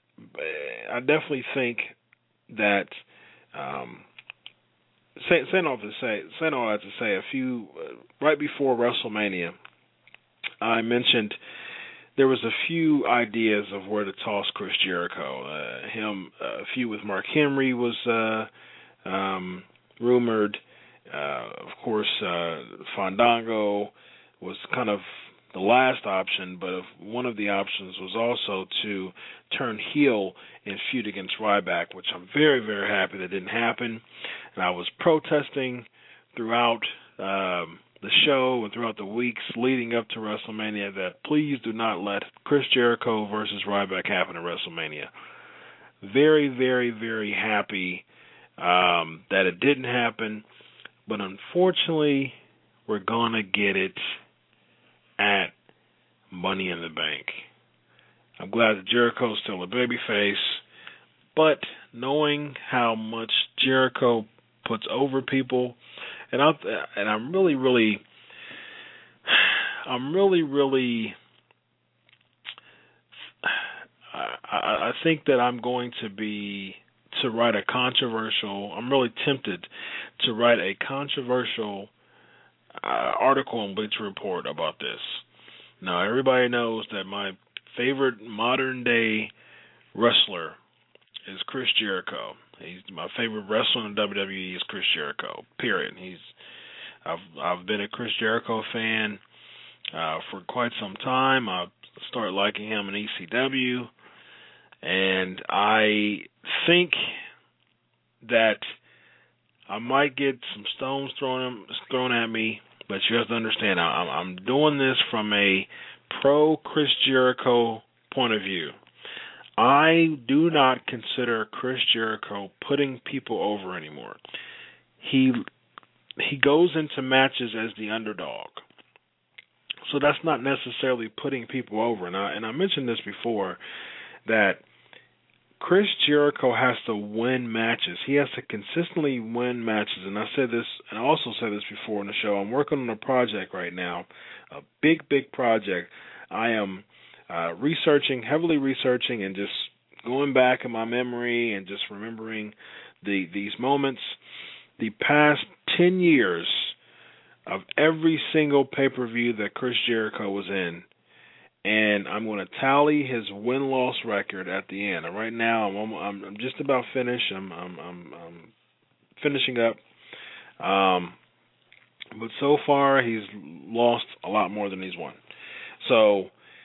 I definitely think that um, say, saying all to say, saying all that to say, a few uh, right before WrestleMania, I mentioned there was a few ideas of where to toss Chris Jericho. Uh, him, uh, a few with Mark Henry was uh, um, rumored. Uh, of course, uh, Fandango was kind of the last option, but one of the options was also to turn heel and feud against Ryback, which I'm very, very happy that didn't happen. And I was protesting throughout um, the show and throughout the weeks leading up to WrestleMania that please do not let Chris Jericho versus Ryback happen at WrestleMania. Very, very, very happy um, that it didn't happen, but unfortunately, we're going to get it at Money in the Bank. I'm glad that Jericho's still a babyface, but knowing how much Jericho puts over people, and I and I'm really, really, I'm really, really, I, I think that I'm going to be to write a controversial. I'm really tempted to write a controversial Uh, article on Bleacher Report about this. Now, everybody knows that my favorite modern day wrestler is Chris Jericho. He's my favorite wrestler in the W W E is Chris Jericho. Period. He's I've I've been a Chris Jericho fan uh, for quite some time. I started liking him in E C W, and I think that I might get some stones thrown thrown at me, but you have to understand, I'm, I'm doing this from a pro Chris Jericho point of view. I do not consider Chris Jericho putting people over anymore. he he goes into matches as the underdog. So that's not necessarily putting people over. And I, and I mentioned this before, that Chris Jericho has to win matches. He has to consistently win matches. And I said this, and I also said this before in the show. I'm working on a project right now, a big, big project. I am uh, researching, heavily researching, and just going back in my memory and just remembering the these moments. The past ten years of every single pay-per-view that Chris Jericho was in, and I'm going to tally his win-loss record at the end. And right now, I'm I'm, I'm just about finished. I'm I'm I'm, I'm finishing up. Um, but so far, he's lost a lot more than he's won. So,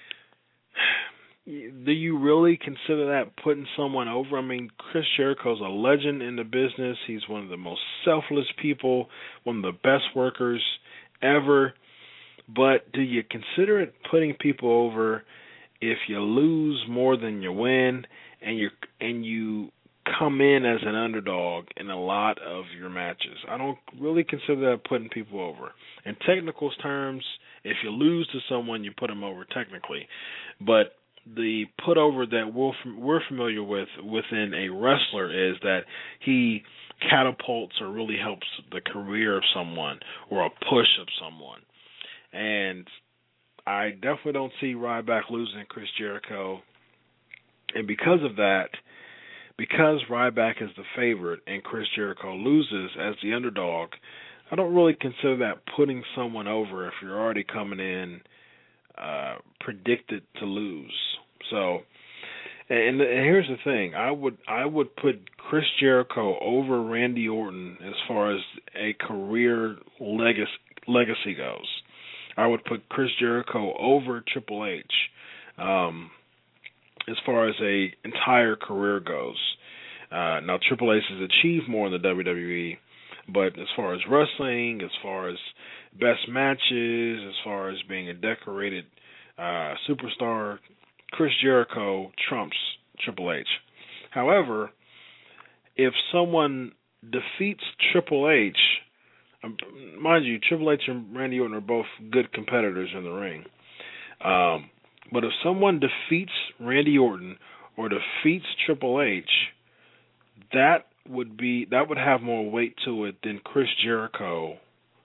do you really consider that putting someone over? I mean, Chris Jericho's a legend in the business. He's one of the most selfless people, one of the best workers ever. But do you consider it putting people over if you lose more than you win, and you and you come in as an underdog in a lot of your matches? I don't really consider that putting people over. In technical terms, if you lose to someone, you put them over technically. But the put over that we're, we're familiar with within a wrestler is that he catapults or really helps the career of someone or a push of someone. And I definitely don't see Ryback losing Chris Jericho. And because of that, because Ryback is the favorite and Chris Jericho loses as the underdog, I don't really consider that putting someone over if you're already coming in uh, predicted to lose. So, and, and here's the thing: I would I would put Chris Jericho over Randy Orton as far as a career legacy legacy goes. I would put Chris Jericho over Triple H um, as far as a entire career goes. Uh, now, Triple H has achieved more in the W W E, but as far as wrestling, as far as best matches, as far as being a decorated uh, superstar, Chris Jericho trumps Triple H. However, if someone defeats Triple H, um, mind you, Triple H and Randy Orton are both good competitors in the ring. Um, but if someone defeats Randy Orton or defeats Triple H, that would be that would have more weight to it than Chris Jericho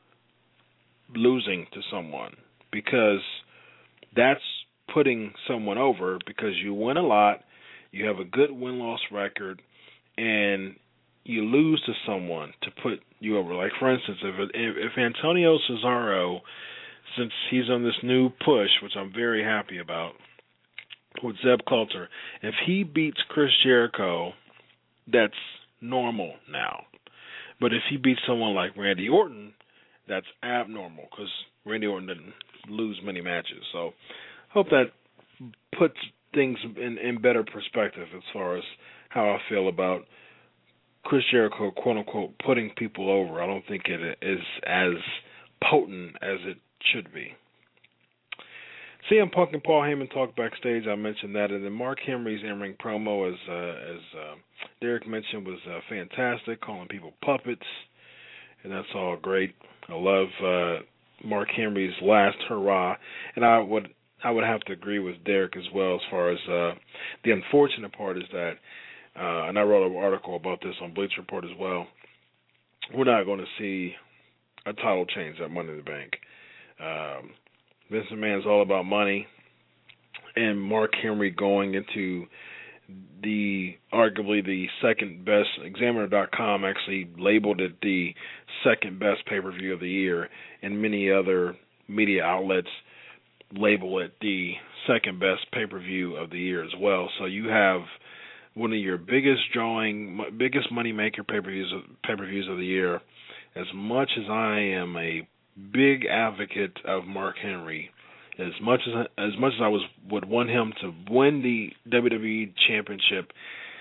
losing to someone, because that's putting someone over, because you win a lot, you have a good win-loss record, and you lose to someone to put you over. Like, for instance, if if Antonio Cesaro, since he's on this new push, which I'm very happy about, with Zeb Coulter, if he beats Chris Jericho, that's normal now. But if he beats someone like Randy Orton, that's abnormal, because Randy Orton didn't lose many matches. So hope that puts things in, in better perspective as far as how I feel about Chris Jericho, quote-unquote, putting people over. I don't think it is as potent as it should be. C M Punk and Paul Heyman talk backstage. I mentioned that. And then Mark Henry's in-ring promo, as uh, as uh, Derek mentioned, was uh, fantastic, calling people puppets. And that's all great. I love uh, Mark Henry's last hurrah. And I would I would have to agree with Derek as well as far as uh, the unfortunate part is that, uh, and I wrote an article about this on Bleacher Report as well, we're not going to see a title change at Money in the Bank. Um, Vince McMahon's all about money, and Mark Henry going into the arguably the second best, Examiner dot com actually labeled it the second best pay-per-view of the year, and many other media outlets label it the second best pay-per-view of the year as well. So you have one of your biggest drawing, biggest money-maker pay-per-views, pay-per-views of the year. As much as I am a big advocate of Mark Henry, as much as as much as I was would want him to win the W W E Championship,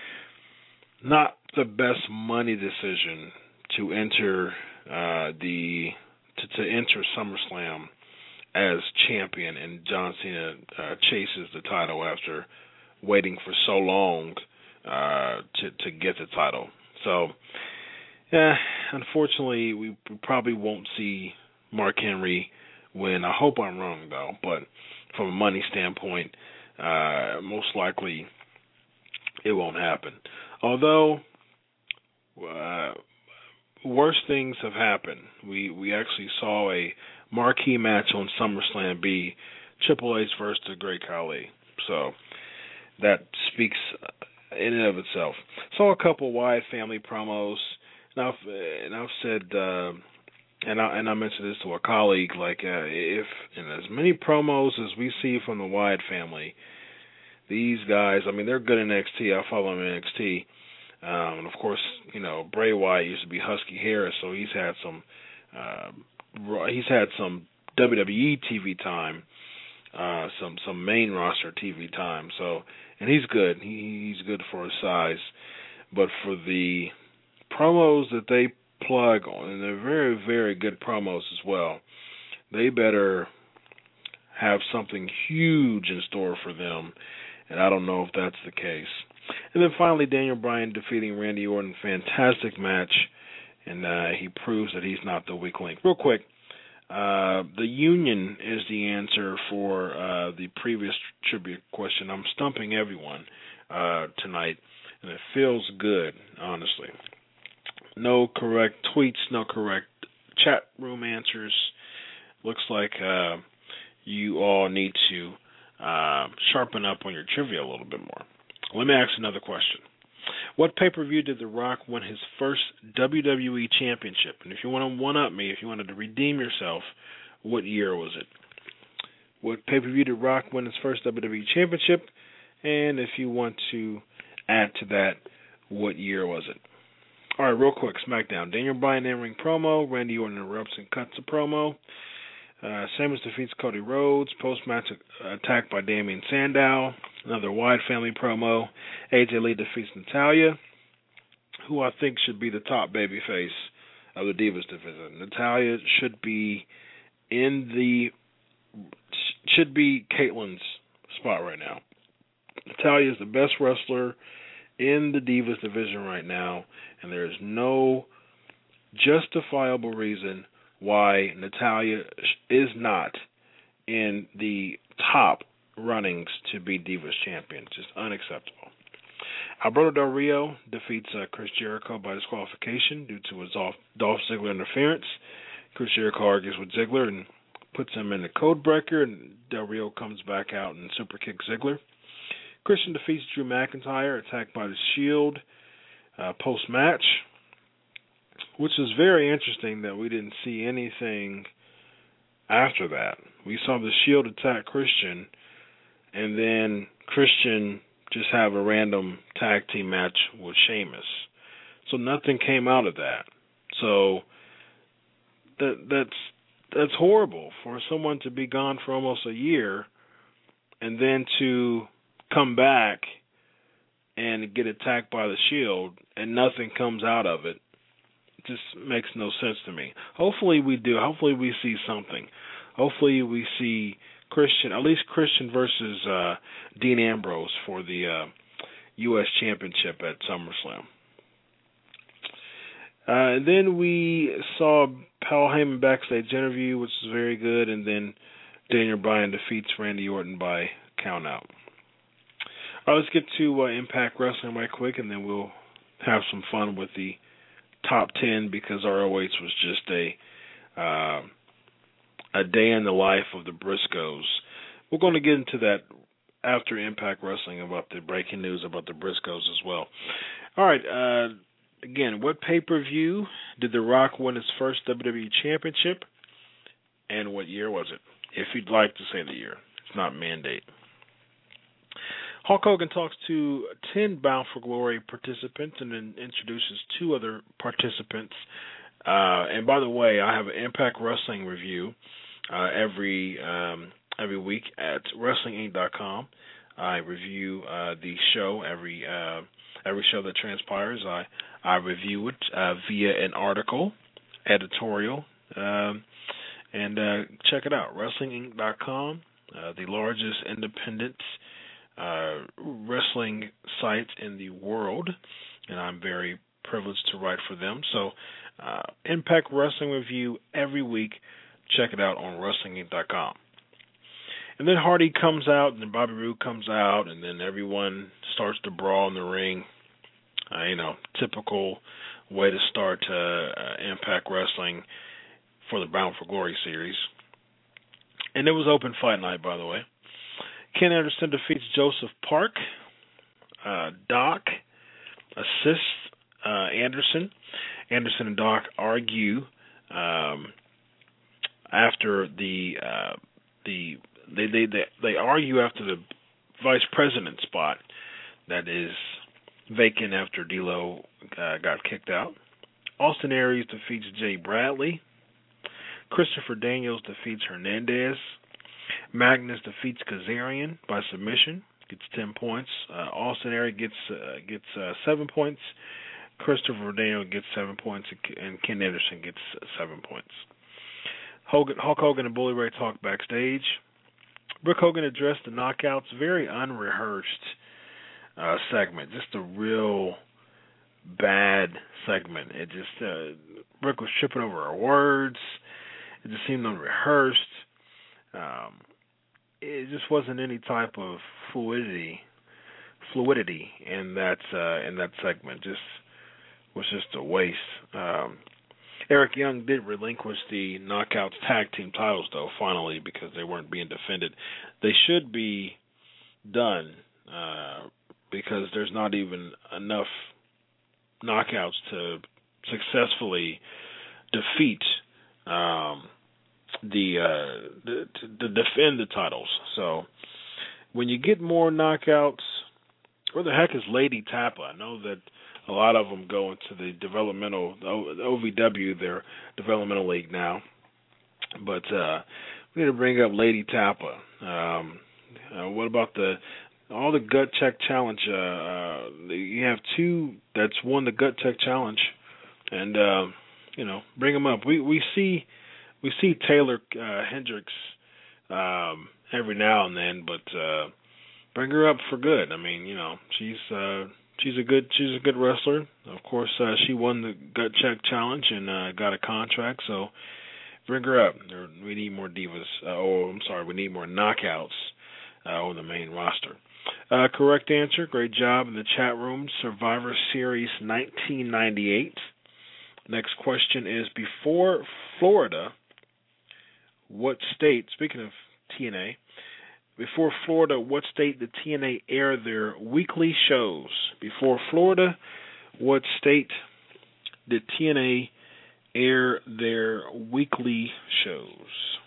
not the best money decision to enter uh, the to, to enter SummerSlam as champion, and John Cena uh, chases the title after waiting for so long uh, to to get the title. So Yeah, unfortunately, we probably won't see Mark Henry win. I hope I'm wrong, though, but from a money standpoint, uh, most likely it won't happen. Although, uh, worse things have happened. We we actually saw a marquee match on SummerSlam be Triple H versus the Great Khali. So that speaks in and of itself. Saw a couple Wyatt family promos, and I've, and I've said, uh, and I and I mentioned this to a colleague, like uh, if in as many promos as we see from the Wyatt family, these guys, I mean, they're good in N X T. I follow them in N X T. Um, and of course, you know, Bray Wyatt used to be Husky Harris, so he's had some, uh, he's had some W W E T V time, uh, some some main roster T V time. So, and he's good. He, he's good for his size. But for the promos that they plug on, and they're very very good promos as well, they better have something huge in store for them. And I don't know if that's the case. And then finally, Daniel Bryan defeating Randy Orton. Fantastic match. And uh, he proves that he's not the weak link. Real quick, uh, the Union is the answer for uh, the previous trivia question. I'm stumping everyone uh, tonight, and it feels good, honestly. No correct tweets, no correct chat room answers. Looks like uh, you all need to uh, sharpen up on your trivia a little bit more. Let me ask another question. What pay-per-view did The Rock win his first W W E Championship? And if you want to one-up me, if you wanted to redeem yourself, what year was it? What pay-per-view did Rock win his first W W E Championship? And if you want to add to that, what year was it? All right, real quick, SmackDown. Daniel Bryan in-ring promo. Randy Orton interrupts and cuts a promo. Uh, Sheamus defeats Cody Rhodes. Post-match attack by Damian Sandow. Another Wyatt family promo. A J Lee defeats Natalya, who I think should be the top babyface of the Divas division. Natalya should be in the should be Caitlyn's spot right now. Natalya is the best wrestler in the Divas division right now, and there is no justifiable reason why Natalya is not in the top runnings to be Divas champion. Just unacceptable. Alberto Del Rio defeats uh, Chris Jericho by disqualification due to his Dolph Ziggler interference. Chris Jericho argues with Ziggler and puts him in the code breaker, and Del Rio comes back out and super kicks Ziggler. Christian defeats Drew McIntyre, attacked by the Shield uh, post-match, which is very interesting that we didn't see anything after that. We saw the Shield attack Christian, and then Christian just have a random tag team match with Sheamus. So nothing came out of that. So that that's that's horrible for someone to be gone for almost a year and then to come back and get attacked by the Shield and nothing comes out of it. It just makes no sense to me. Hopefully we do. Hopefully we see something. Hopefully we see Christian, at least Christian versus uh, Dean Ambrose for the uh, U S Championship at SummerSlam. Uh, and then we saw Paul Heyman backstage interview, which is very good, and then Daniel Bryan defeats Randy Orton by count out. All right, let's get to uh, Impact Wrestling right quick, and then we'll have some fun with the top ten because R O H was just a uh, a day in the life of the Briscoes. We're going to get into that after Impact Wrestling about the breaking news about the Briscoes as well. All right, uh, again, what pay-per-view did The Rock win his first W W E Championship, and what year was it? If you'd like to say the year. It's not mandate. Hulk Hogan talks to ten Bound for Glory participants and then introduces two other participants. Uh, and by the way, I have an Impact Wrestling review uh, every um, every week at Wrestling Inc dot com. I review uh, the show every uh, every show that transpires. I I review it uh, via an article, editorial, um, and uh, check it out. Wrestling Inc dot com, uh, the largest independent uh, wrestling site in the world, and I'm very privileged to write for them. So uh, Impact Wrestling Review every week. Check it out on Wrestling Inc dot com. And then Hardy comes out, and then Bobby Roode comes out, and then everyone starts to brawl in the ring. Uh, you know, typical way to start uh, uh, Impact Wrestling for the Bound for Glory series. And it was open fight night, by the way. Ken Anderson defeats Joseph Park. Uh, Doc assists uh, Anderson. Anderson and Doc argue um, after the uh, the they, they they they argue after the vice president spot that is vacant after D'Lo uh, got kicked out. Austin Aries defeats Jay Bradley. Christopher Daniels defeats Hernandez. Magnus defeats Kazarian by submission, gets ten points. Uh, Austin Aries gets uh, gets uh, seven points. Christopher Daniels gets seven points, and Ken Anderson gets seven points. Hogan, Hulk Hogan and Bully Ray talk backstage. Brooke Hogan addressed the knockouts, very unrehearsed uh, segment, just a real bad segment. It just uh, Brooke was tripping over her words. It just seemed unrehearsed. Um, it just wasn't any type of fluidity, fluidity in that uh, in that segment. Just was just a waste. Um, Eric Young did relinquish the Knockouts tag team titles, though, finally, because they weren't being defended. They should be done uh, because there's not even enough knockouts to successfully defeat um, the, uh, the to, to defend the titles. So when you get more knockouts, where the heck is Lady Tappa? I know that a lot of them go into the developmental, the O V W, their developmental league now. But uh, we need to bring up Lady Tappa. Um, uh, what about the all the gut check challenge? Uh, uh, you have two that's won the gut check challenge, and uh, you know, bring them up. We we see we see Taylor uh, Hendricks um, every now and then, but uh, bring her up for good. I mean, you know, she's. Uh, She's a good she's a good wrestler. Of course, uh, she won the gut check challenge and uh, got a contract. So bring her up. We need more divas. Uh, oh, I'm sorry. We need more knockouts uh, on the main roster. Uh, correct answer. Great job in the chat room. Survivor Series nineteen ninety-eight. Next question is: before Florida, what state? Speaking of T N A. Before Florida, what state did T N A air their weekly shows? Before Florida, what state did T N A air their weekly shows?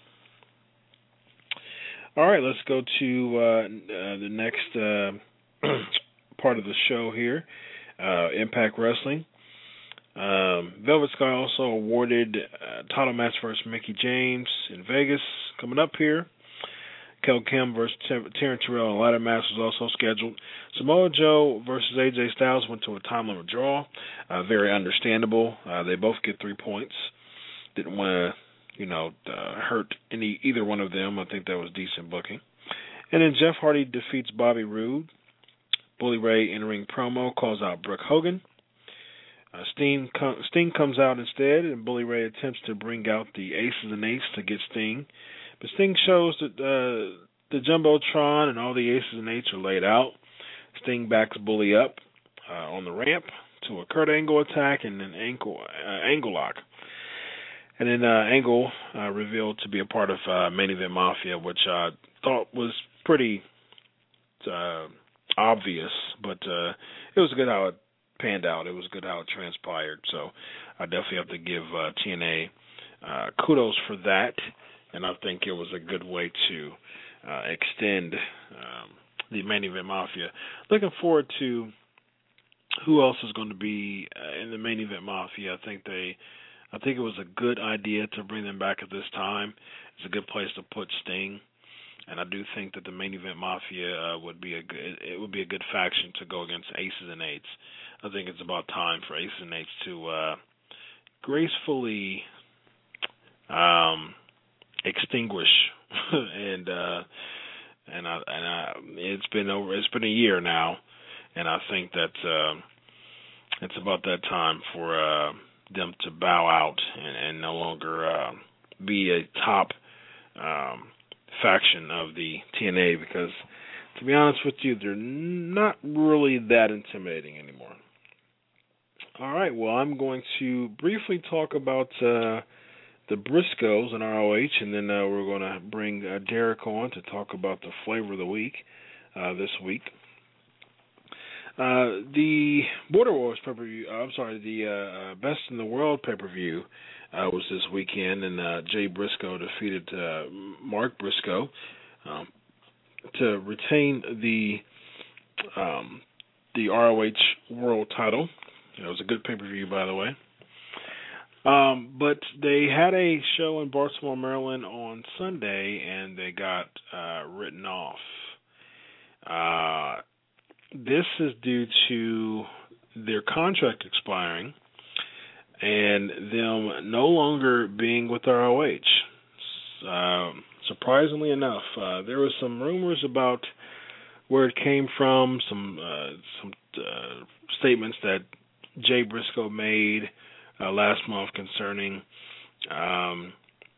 All right, let's go to uh, uh, the next uh, part of the show here, uh, Impact Wrestling. Um, Velvet Sky also awarded uh, title match versus Mickie James in Vegas coming up here. Kel Kim versus Terrence Terrell and a ladder match was also scheduled. Samoa Joe versus A J Styles went to a time limit draw. Uh, very understandable. Uh, they both get three points. Didn't want to, you know, uh, hurt any either one of them. I think that was decent booking. And then Jeff Hardy defeats Bobby Roode. Bully Ray in-ring promo calls out Brooke Hogan. Uh, Sting, com- Sting comes out instead, and Bully Ray attempts to bring out the Aces and Eights to get Sting. But Sting shows that uh, the Jumbotron and all the Aces and Eights are laid out. Sting backs Bully up uh, on the ramp to a Kurt Angle attack and an ankle, uh, angle lock. And then uh, Angle uh, revealed to be a part of uh, Main Event Mafia, which I thought was pretty uh, obvious, but uh, it was good how it panned out. It was good how it transpired. So I definitely have to give uh, T N A uh, kudos for that. And I think it was a good way to uh, extend um, the Main Event Mafia. Looking forward to who else is going to be uh, in the Main Event Mafia. I think they, I think it was a good idea to bring them back at this time. It's a good place to put Sting, and I do think that the Main Event Mafia uh, would be a good, it would be a good faction to go against Aces and Eights. I think it's about time for Aces and Eights to uh, gracefully. Um, extinguish and uh and I and I it's been over it's been a year now, and I think that uh, it's about that time for uh, them to bow out and, and no longer uh, be a top um, faction of the T N A, because, to be honest with you, they're not really that intimidating anymore. All right, well, I'm going to briefly talk about uh, the Briscoes in R O H, and then uh, we're going to bring uh, Derek on to talk about the flavor of the week uh, this week. Uh, the Border Wars pay-per-view, uh, I'm sorry, the uh, Best in the World pay-per-view uh, was this weekend, and uh, Jay Briscoe defeated uh, Mark Briscoe um, to retain the um, the R O H World title. It was a good pay-per-view, by the way. Um, but they had a show in Baltimore, Maryland on Sunday, and they got uh, written off. Uh, this is due to their contract expiring and them no longer being with R O H. Uh, surprisingly enough, uh, there were some rumors about where it came from, some uh, some uh, statements that Jay Briscoe made uh, last month concerning um,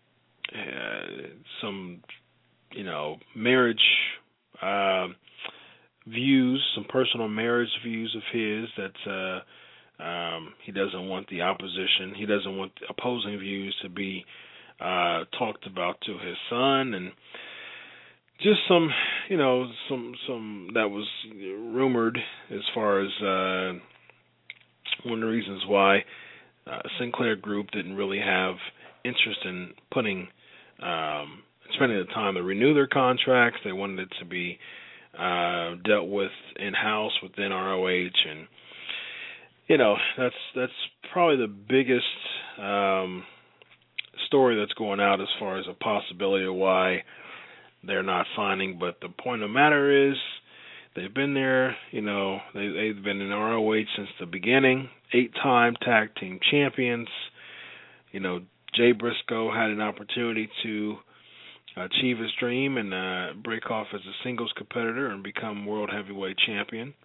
uh, some, you know, marriage uh, views, some personal marriage views of his that uh, um, he doesn't want the opposition, he doesn't want the opposing views to be uh, talked about to his son, and just some, you know, some some that was rumored as far as. Uh, One of the reasons why uh, Sinclair Group didn't really have interest in putting, um, spending the time to renew their contracts. They wanted it to be uh, dealt with in-house within R O H, and you know that's that's probably the biggest um, story that's going out as far as a possibility of why they're not signing. But the point of the matter is, they've been there, you know, they, they've been in R O H since the beginning, eight-time tag team champions. You know, Jay Briscoe had an opportunity to achieve his dream and uh, break off as a singles competitor and become world heavyweight champion.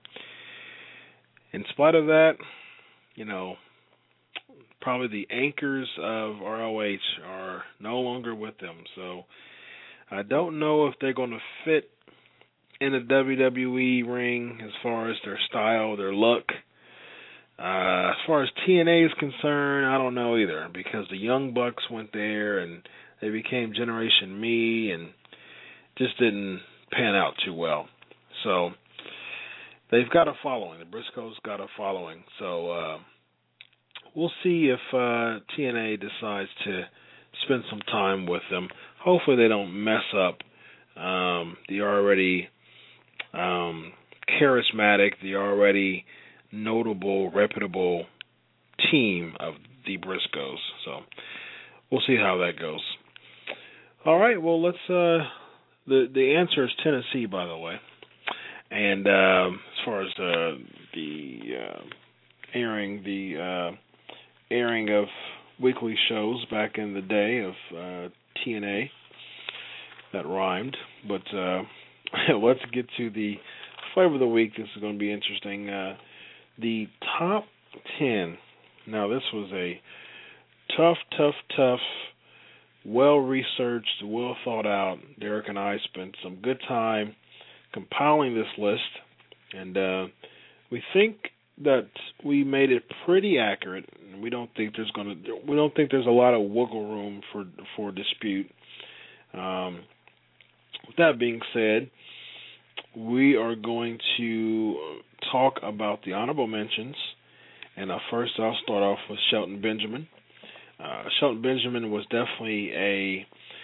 In spite of that, you know, probably the anchors of R O H are no longer with them. So I don't know if they're going to fit in a W W E ring as far as their style, their look. Uh, as far as T N A is concerned, I don't know either, because the Young Bucks went there and they became Generation Me and just didn't pan out too well. So they've got a following. The Briscoes got a following. So uh, we'll see if uh, T N A decides to spend some time with them. Hopefully they don't mess up um, the already Um, charismatic, the already notable, reputable team of the Briscoes. So we'll see how that goes. All right, well, let's. Uh, the the answer is Tennessee, by the way. And uh, as far as the the uh, airing the uh, airing of weekly shows back in the day of uh, T N A, that rhymed, but. Uh, Let's get to the flavor of the week. This is going to be interesting. Uh, the top ten. Now, this was a tough, tough, tough, well-researched, well-thought-out. Derek and I spent some good time compiling this list, and uh, we think that we made it pretty accurate. We don't think there's going to. We don't think there's a lot of wiggle room for for dispute. Um, with that being said, we are going to talk about the honorable mentions. And uh, first, I'll start off with Shelton Benjamin. Uh, Shelton Benjamin was definitely a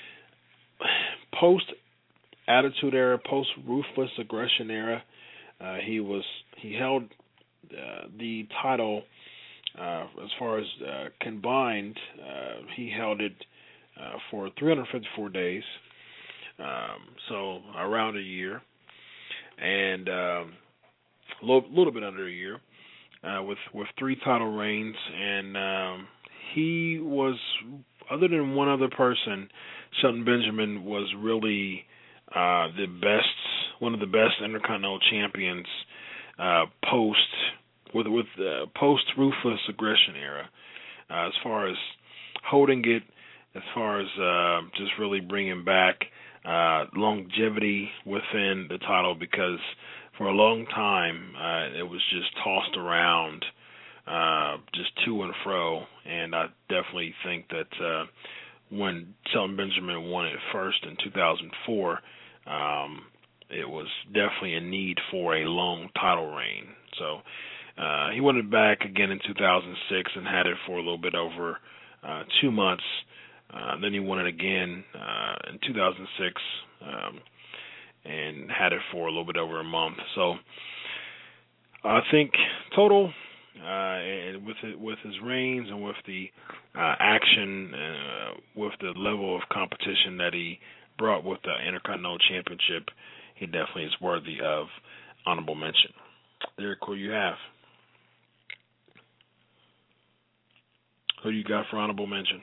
post-Attitude Era, post-Ruthless Aggression Era. Uh, he was he held uh, the title uh, as far as uh, combined. Uh, he held it uh, for three hundred fifty-four days. Um, so around a year, and um, a little, little bit under a year, uh, with with three title reigns, and um, he was, other than one other person, Shelton Benjamin was really uh, the best, one of the best Intercontinental champions uh, post with with uh, post Ruthless Aggression era, uh, as far as holding it, as far as uh, just really bringing back uh, longevity within the title, because for a long time uh, it was just tossed around, uh, just to and fro, and I definitely think that uh, when Shelton Benjamin won it first in two thousand four, um, it was definitely a need for a long title reign. So uh, he won it back again in two thousand six and had it for a little bit over uh, two months. Uh, then he won it again uh, in two thousand six um, and had it for a little bit over a month. So I think total, uh, and with it, with his reigns and with the uh, action, uh, with the level of competition that he brought with the Intercontinental Championship, he definitely is worthy of honorable mention. Derek, who you have? Who you got for honorable mention?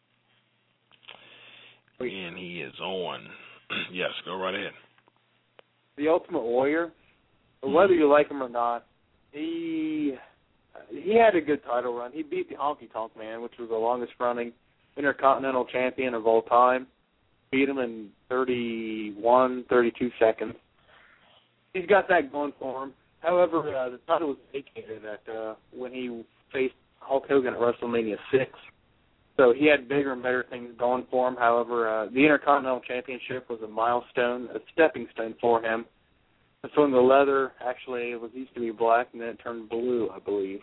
And he is on. Yes, go right ahead. The Ultimate Warrior, whether you like him or not, he he had a good title run. He beat the Honky Tonk Man, which was the longest running Intercontinental Champion of all time. Beat him in thirty-one, thirty-two seconds. He's got that going for him. However, uh, the title was vacated at, uh, when he faced Hulk Hogan at WrestleMania six. So he had bigger and better things going for him. However, uh, the Intercontinental Championship was a milestone, a stepping stone for him. And so in the leather, actually, it was used to be black, and then it turned blue, I believe.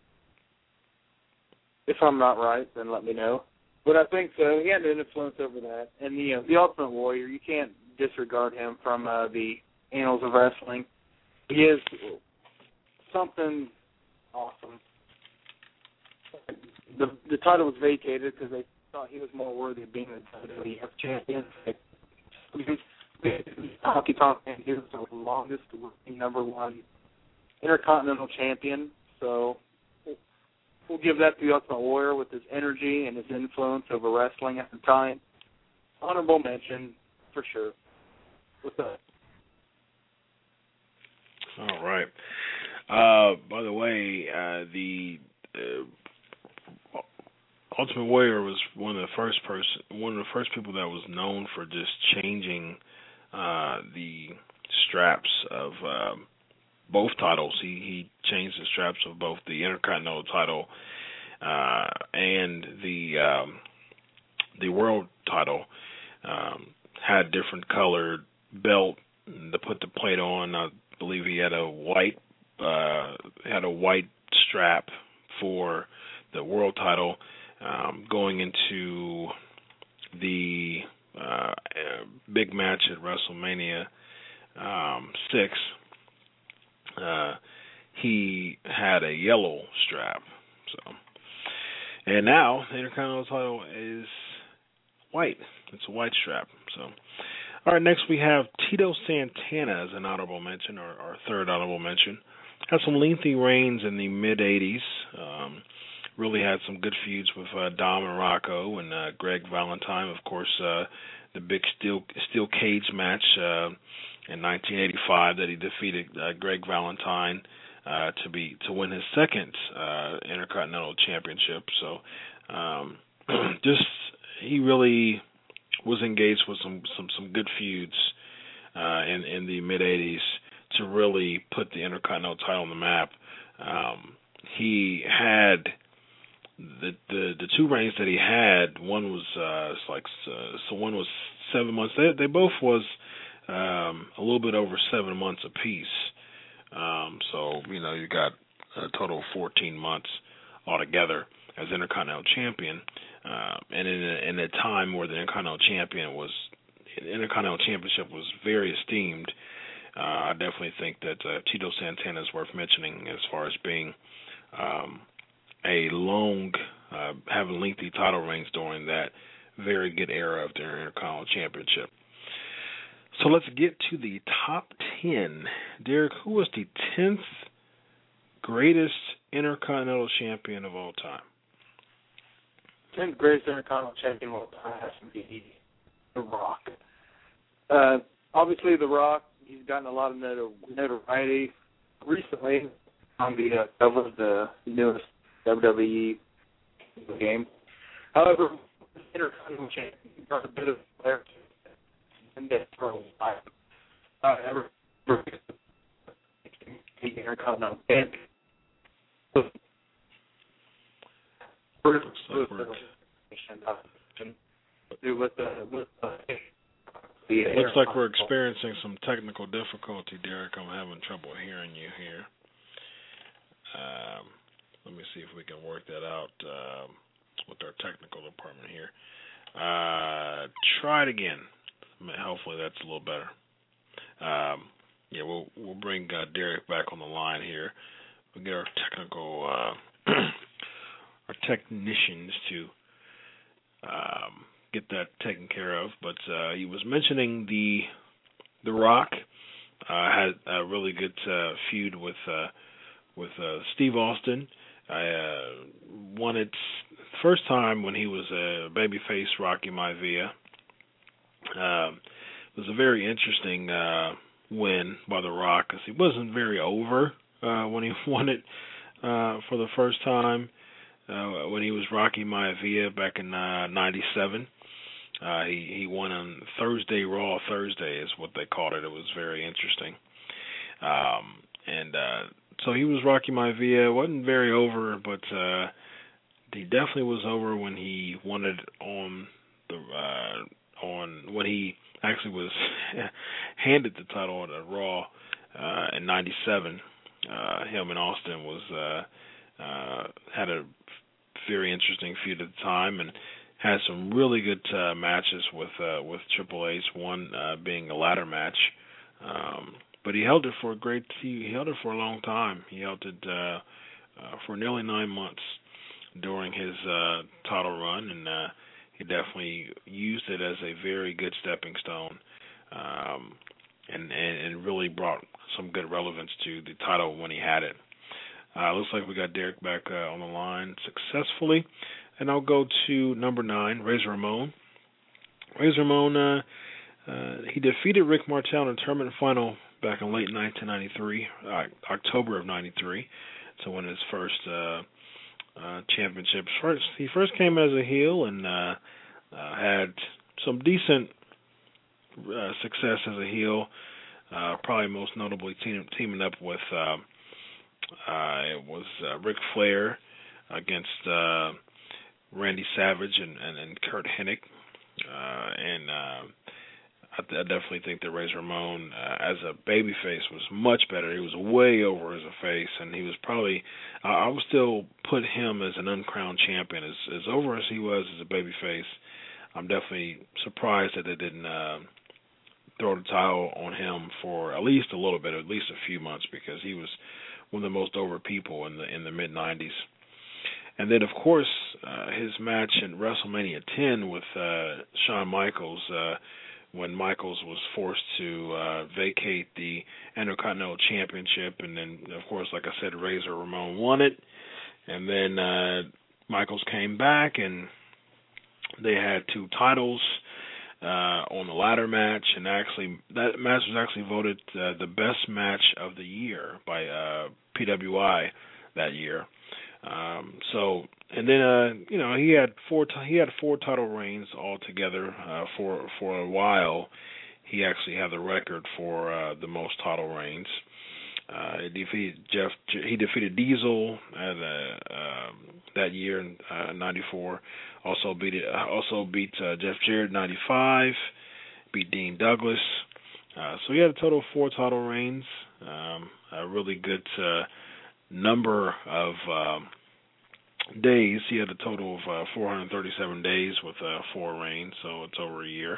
If I'm not right, then let me know. But I think so. He had an influence over that. And the, uh, the Ultimate Warrior, you can't disregard him from uh, the annals of wrestling. He is something awesome. The the title was vacated because they thought he was more worthy of being the W W F champion. Honky Tonk Man, he was the longest working number one Intercontinental Champion. So we'll give that to the Ultimate Warrior with his energy and his influence over wrestling at the time. Honorable mention for sure. What's up? All right. Uh, by the way, uh, the uh, Ultimate Warrior was one of the first person, one of the first people that was known for just changing uh, the straps of uh, both titles. He he changed the straps of both the Intercontinental title uh, and the um, the World title. Um, had different colored belt to put the plate on. I believe he had a white uh, had a white strap for the World title. Um, going into the uh, big match at WrestleMania um, six, uh, he had a yellow strap. So, and now the Intercontinental title is white. It's a white strap. So, all right. Next we have Tito Santana as an honorable mention, or our third honorable mention. Had some lengthy reigns in the mid eighties. Um, Really had some good feuds with uh, Dom and Rocco and uh, Greg Valentine. Of course, uh, the big steel steel cage match uh, in nineteen eighty-five that he defeated uh, Greg Valentine uh, to be to win his second uh, Intercontinental Championship. So, um, just he really was engaged with some some, some good feuds uh, in in the mid eighties to really put the Intercontinental title on the map. Um, he had The, the the two reigns that he had, one was uh, it's like uh, so one was seven months. They they both was um, a little bit over seven months apiece. Um, so you know you got a total of fourteen months altogether as Intercontinental Champion, uh, and in a, in a time where the Intercontinental Champion was the Intercontinental Championship was very esteemed. Uh, I definitely think that uh, Tito Santana is worth mentioning as far as being um, a long, uh, having lengthy title reigns during that very good era of the Intercontinental Championship. So let's get to the top ten. Derek, who was the tenth greatest Intercontinental Champion of all time? tenth greatest Intercontinental Champion of all time has to be The Rock. Uh, obviously, The Rock, he's gotten a lot of notoriety recently. on the uh, cover of the newest W W E game. However, the Intercontinental Champion brought a bit of flair to it, and that's for a while. However, the Intercontinental Champion. Looks like we're experiencing some technical difficulty, Derek. I'm having trouble hearing you here. Um, let me see if we can work that out um, with our technical department here. Uh, try it again. Hopefully that's a little better. Um, yeah, we'll we'll bring uh, Derek back on the line here. We'll get our technical uh, our technicians to um, get that taken care of. But uh, he was mentioning the the Rock uh, had a really good uh, feud with uh, with uh, Steve Austin. I uh, won it first time when he was a babyface Rocky Maivia. Um, it was a very interesting uh, win by The Rock because he wasn't very over uh, when he won it uh, for the first time uh, when he was Rocky Maivia back in uh, ninety-seven. Uh, he, he won on Thursday, Raw Thursday is what they called it. It was very interesting. Um, and uh, so he was Rocky Maivia. Wasn't very over, but uh, he definitely was over when he won it on the uh, on when he actually was handed the title at Raw uh, in ninety-seven. Uh, him and Austin was uh, uh, had a very interesting feud at the time and had some really good uh, matches with uh, with Triple H. One uh, being a ladder match, um, but he held it for a great. He held it for a long time. He held it uh, uh, for nearly nine months during his uh, title run, and uh, he definitely used it as a very good stepping stone, um, and, and and really brought some good relevance to the title when he had it. Uh, looks like we got Derek back uh, on the line successfully. And I'll go to number nine, Razor Ramon. Razor Ramon, uh, uh, he defeated Rick Martel in the tournament final back in late nineteen ninety-three, uh, October of ninety-three, to win his first uh, uh, championship. First, he first came as a heel and uh, uh, had some decent uh, success as a heel, uh, probably most notably team, teaming up with uh, uh, it was uh, Ric Flair against Uh, Randy Savage and, and, and Kurt Hennig, uh, and uh, I, I definitely think that Razor Ramon, uh, as a babyface, was much better. He was way over as a face, and he was probably, uh, I would still put him as an uncrowned champion. As, as over as he was as a babyface, I'm definitely surprised that they didn't uh, throw the title on him for at least a little bit, at least a few months, because he was one of the most over people in the in the mid nineties. And then, of course, uh, his match in WrestleMania ten with uh, Shawn Michaels, uh, when Michaels was forced to uh, vacate the Intercontinental Championship. And then, of course, like I said, Razor Ramon won it. And then uh, Michaels came back, and they had two titles uh, on the ladder match. And actually, that match was actually voted uh, the best match of the year by uh, P W I that year. Um, so, and then, uh, you know, he had four, t- he had four title reigns altogether, uh, for, for a while. He actually had the record for, uh, the most title reigns. Uh, he defeated Jeff, he defeated Diesel at, uh, um, that year in, uh, ninety-four. Also beat it, also beat, uh, Jeff Jarrett in ninety-five, beat Dean Douglas. Uh, so he had a total of four title reigns, um, a really good, uh, number of um, days. He had a total of uh, four hundred thirty-seven days with uh, four reigns, so it's over a year.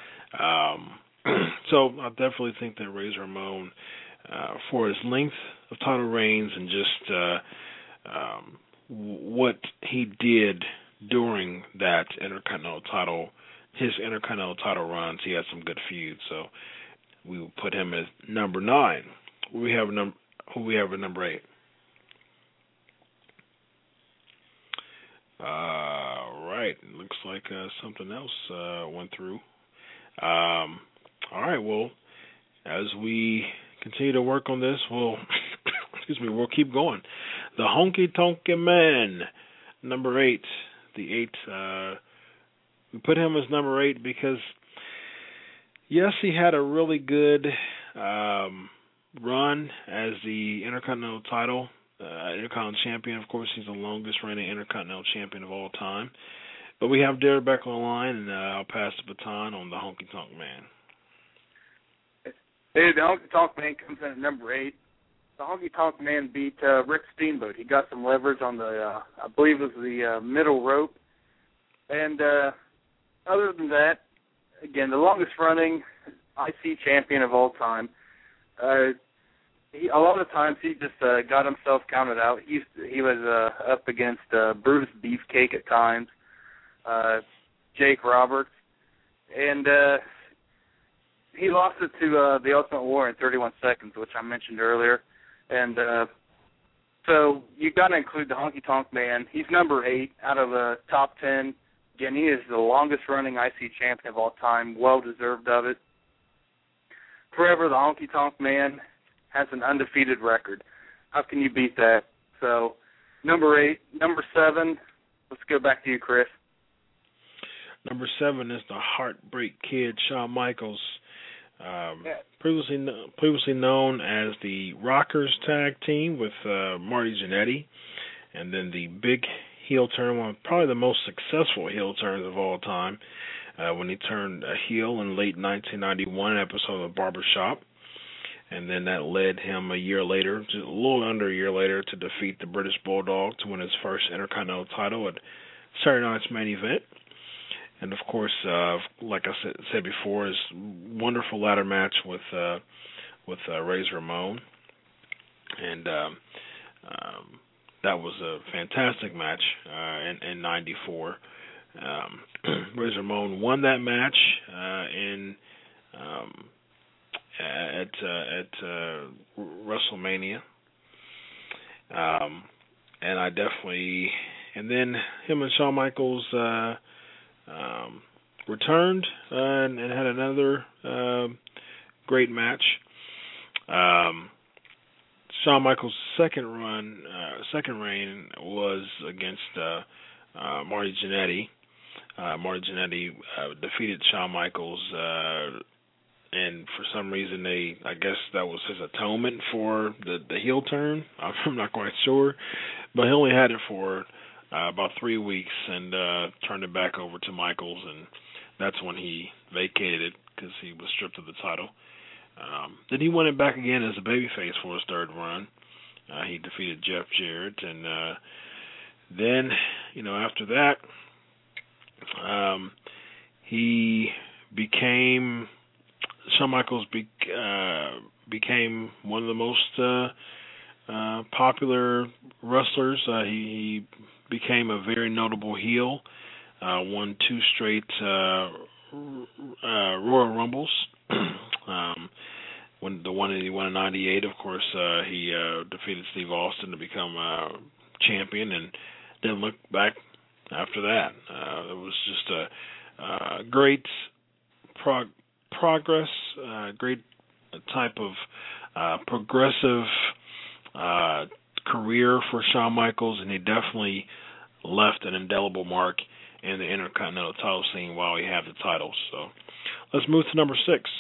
Um, so I definitely think that Razor Ramon, uh, for his length of title reigns and just uh, um, what he did during that Intercontinental title, his Intercontinental title runs, he had some good feuds. So we will put him as number nine. We have num- who we have at number eight. Uh, right. Looks like uh, something else uh, went through. Um, all right. Well, as we continue to work on this, we'll excuse me, we'll keep going. The Honky Tonk Man, number eight. The eight, uh, we put him as number eight because, yes, he had a really good um, run as the Intercontinental title, uh, Intercontinental champion. Of course, he's the longest reigning Intercontinental champion of all time. But we have Derek back on the line, and uh, I'll pass the baton on the Honky Tonk Man. Hey, the Honky Tonk Man comes in at number eight. The Honky Tonk Man beat uh, Rick Steamboat. He got some leverage on the, uh, I believe it was the uh, middle rope. And uh, other than that, again, the longest running I C champion of all time. Uh, he, a lot of times he just uh, got himself counted out. He, used to, he was uh, up against uh, Brutus Beefcake at times, uh, Jake Roberts. And uh, he lost it to uh, the Ultimate Warrior in thirty-one seconds, which I mentioned earlier. And uh, so you got to include the Honky Tonk Man. He's number eight out of the top ten. Again, he is the longest-running I C champion of all time, well-deserved of it. Forever, the Honky Tonk Man has an undefeated record. How can you beat that? So, number eight. Number seven, let's go back to you, Chris. Number seven is the Heartbreak Kid, Shawn Michaels. Um, yeah. Previously previously known as the Rockers Tag Team with uh, Marty Jannetty, and then the big heel turn, one of probably the most successful heel turns of all time, uh, when he turned a heel in late nineteen ninety-one, an episode of Barbershop, and then that led him a year later, just a little under a year later, to defeat the British Bulldog to win his first Intercontinental title at Saturday Night's Main Event. And, of course, uh, like I said, said before, his wonderful ladder match with uh, with uh, Razor Ramon. And um, um, that was a fantastic match uh, in, in ninety-four. Um, Razor Ramon won that match uh, in um, at uh, at uh, WrestleMania. Um, and I definitely... And then him and Shawn Michaels... Uh, Um, returned uh, and, and had another uh, great match. Um, Shawn Michaels' second run, uh, second reign was against uh, uh, Marty Jannetty. Uh, Marty Jannetty uh, defeated Shawn Michaels, uh, and for some reason they, I guess that was his atonement for the, the heel turn. I'm not quite sure, but he only had it for Uh, about three weeks and uh, turned it back over to Michaels, and that's when he vacated it because he was stripped of the title. Um, then he won it back again as a babyface for his third run. Uh, he defeated Jeff Jarrett, and uh, then, you know, after that, um, he became, Shawn Michaels be, uh, became one of the most uh, uh, popular wrestlers. Uh, he, he became a very notable heel, uh, won two straight uh, uh, Royal Rumbles. um, when the one that he won in ninety-eight, of course, uh, he uh, defeated Steve Austin to become uh, champion, and didn't look back after that. Uh, it was just a uh, great prog- progress, uh, great type of uh, progressive uh career for Shawn Michaels, and he definitely left an indelible mark in the Intercontinental title scene while he had the titles. So let's move to number six.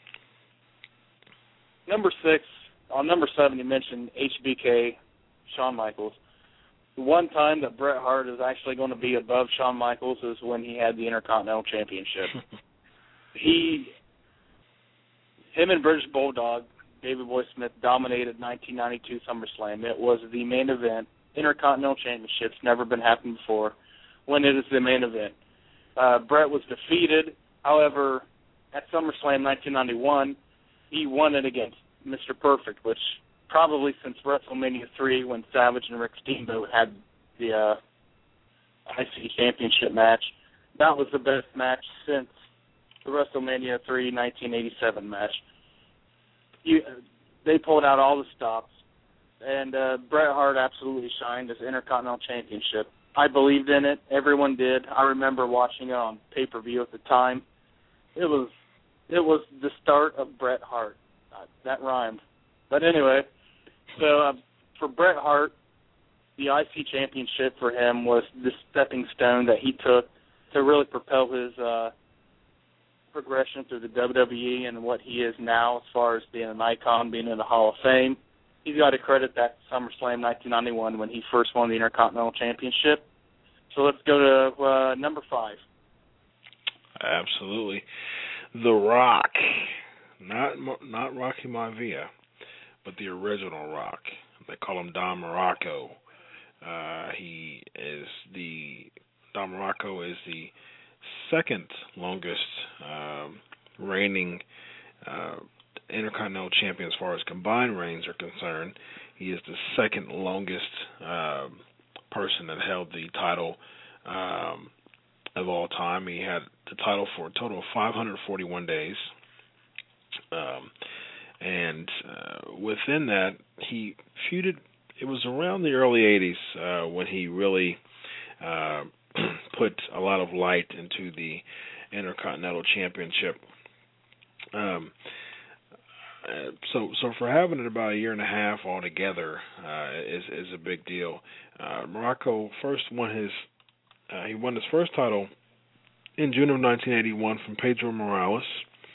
Number six, on number seven, you mentioned H B K, Shawn Michaels. The one time that Bret Hart is actually going to be above Shawn Michaels is when he had the Intercontinental Championship. he, him and British Bulldog, Davey Boy Smith, dominated nineteen ninety-two SummerSlam. It was the main event. Intercontinental Championships, never been happened before, when it is the main event. Uh, Bret was defeated. However, at SummerSlam nineteen ninety-one, he won it against Mister Perfect, which probably since WrestleMania three, when Savage and Rick Steamboat had the uh, I C Championship match, that was the best match since the WrestleMania three nineteen eighty-seven match. You, they pulled out all the stops, and uh, Bret Hart absolutely shined as Intercontinental Championship. I believed in it. Everyone did. I remember watching it on pay-per-view at the time. It was it was the start of Bret Hart. Uh, that rhymed. But anyway, so uh, for Bret Hart, the I C Championship for him was the stepping stone that he took to really propel his uh, progression through the W W E and what he is now as far as being an icon, being in the Hall of Fame. He's got to credit that SummerSlam nineteen ninety-one when he first won the Intercontinental Championship. So let's go to uh, number five. Absolutely. The Rock. Not not Rocky Maivia, but the original Rock. They call him Don Morocco. Uh, he is the Don Morocco is the second longest um, reigning uh, Intercontinental Champion as far as combined reigns are concerned. He is the second longest uh, person that held the title um, of all time. He had the title for a total of five hundred forty-one days. Um, and uh, within that, he feuded. It was around the early eighties uh, when he really uh, put a lot of light into the Intercontinental Championship. Um, uh, so, so for having it about a year and a half altogether uh, is is a big deal. Uh, Morocco first won his uh, he won his first title in June of nineteen eighty-one from Pedro Morales.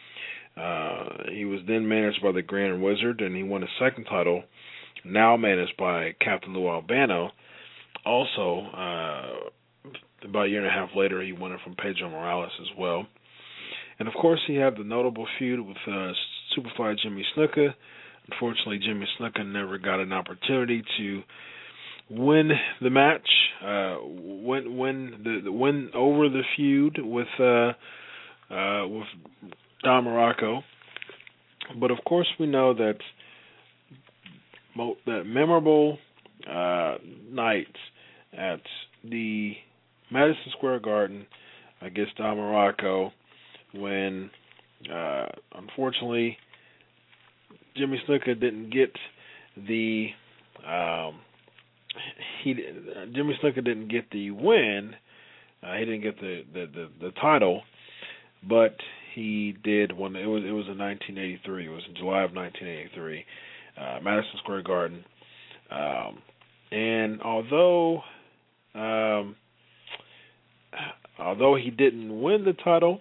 Uh, he was then managed by the Grand Wizard, and he won his second title, now managed by Captain Lou Albano. Also, uh, about a year and a half later, he won it from Pedro Morales as well. And, of course, he had the notable feud with uh, Superfly Jimmy Snuka. Unfortunately, Jimmy Snuka never got an opportunity to win the match, uh, win, win, the, the win over the feud with uh, uh, with Don Morocco. But of course we know that mo- that memorable uh, night at the Madison Square Garden against Don Morocco when uh, unfortunately Jimmy Snuka didn't get the um, he uh, Jimmy Snuka didn't get the win. Uh, he didn't get the, the, the, the title, but he did when it was it was in nineteen eighty-three. It was in July of nineteen eighty-three, uh, Madison Square Garden. Um, and although um, although he didn't win the title,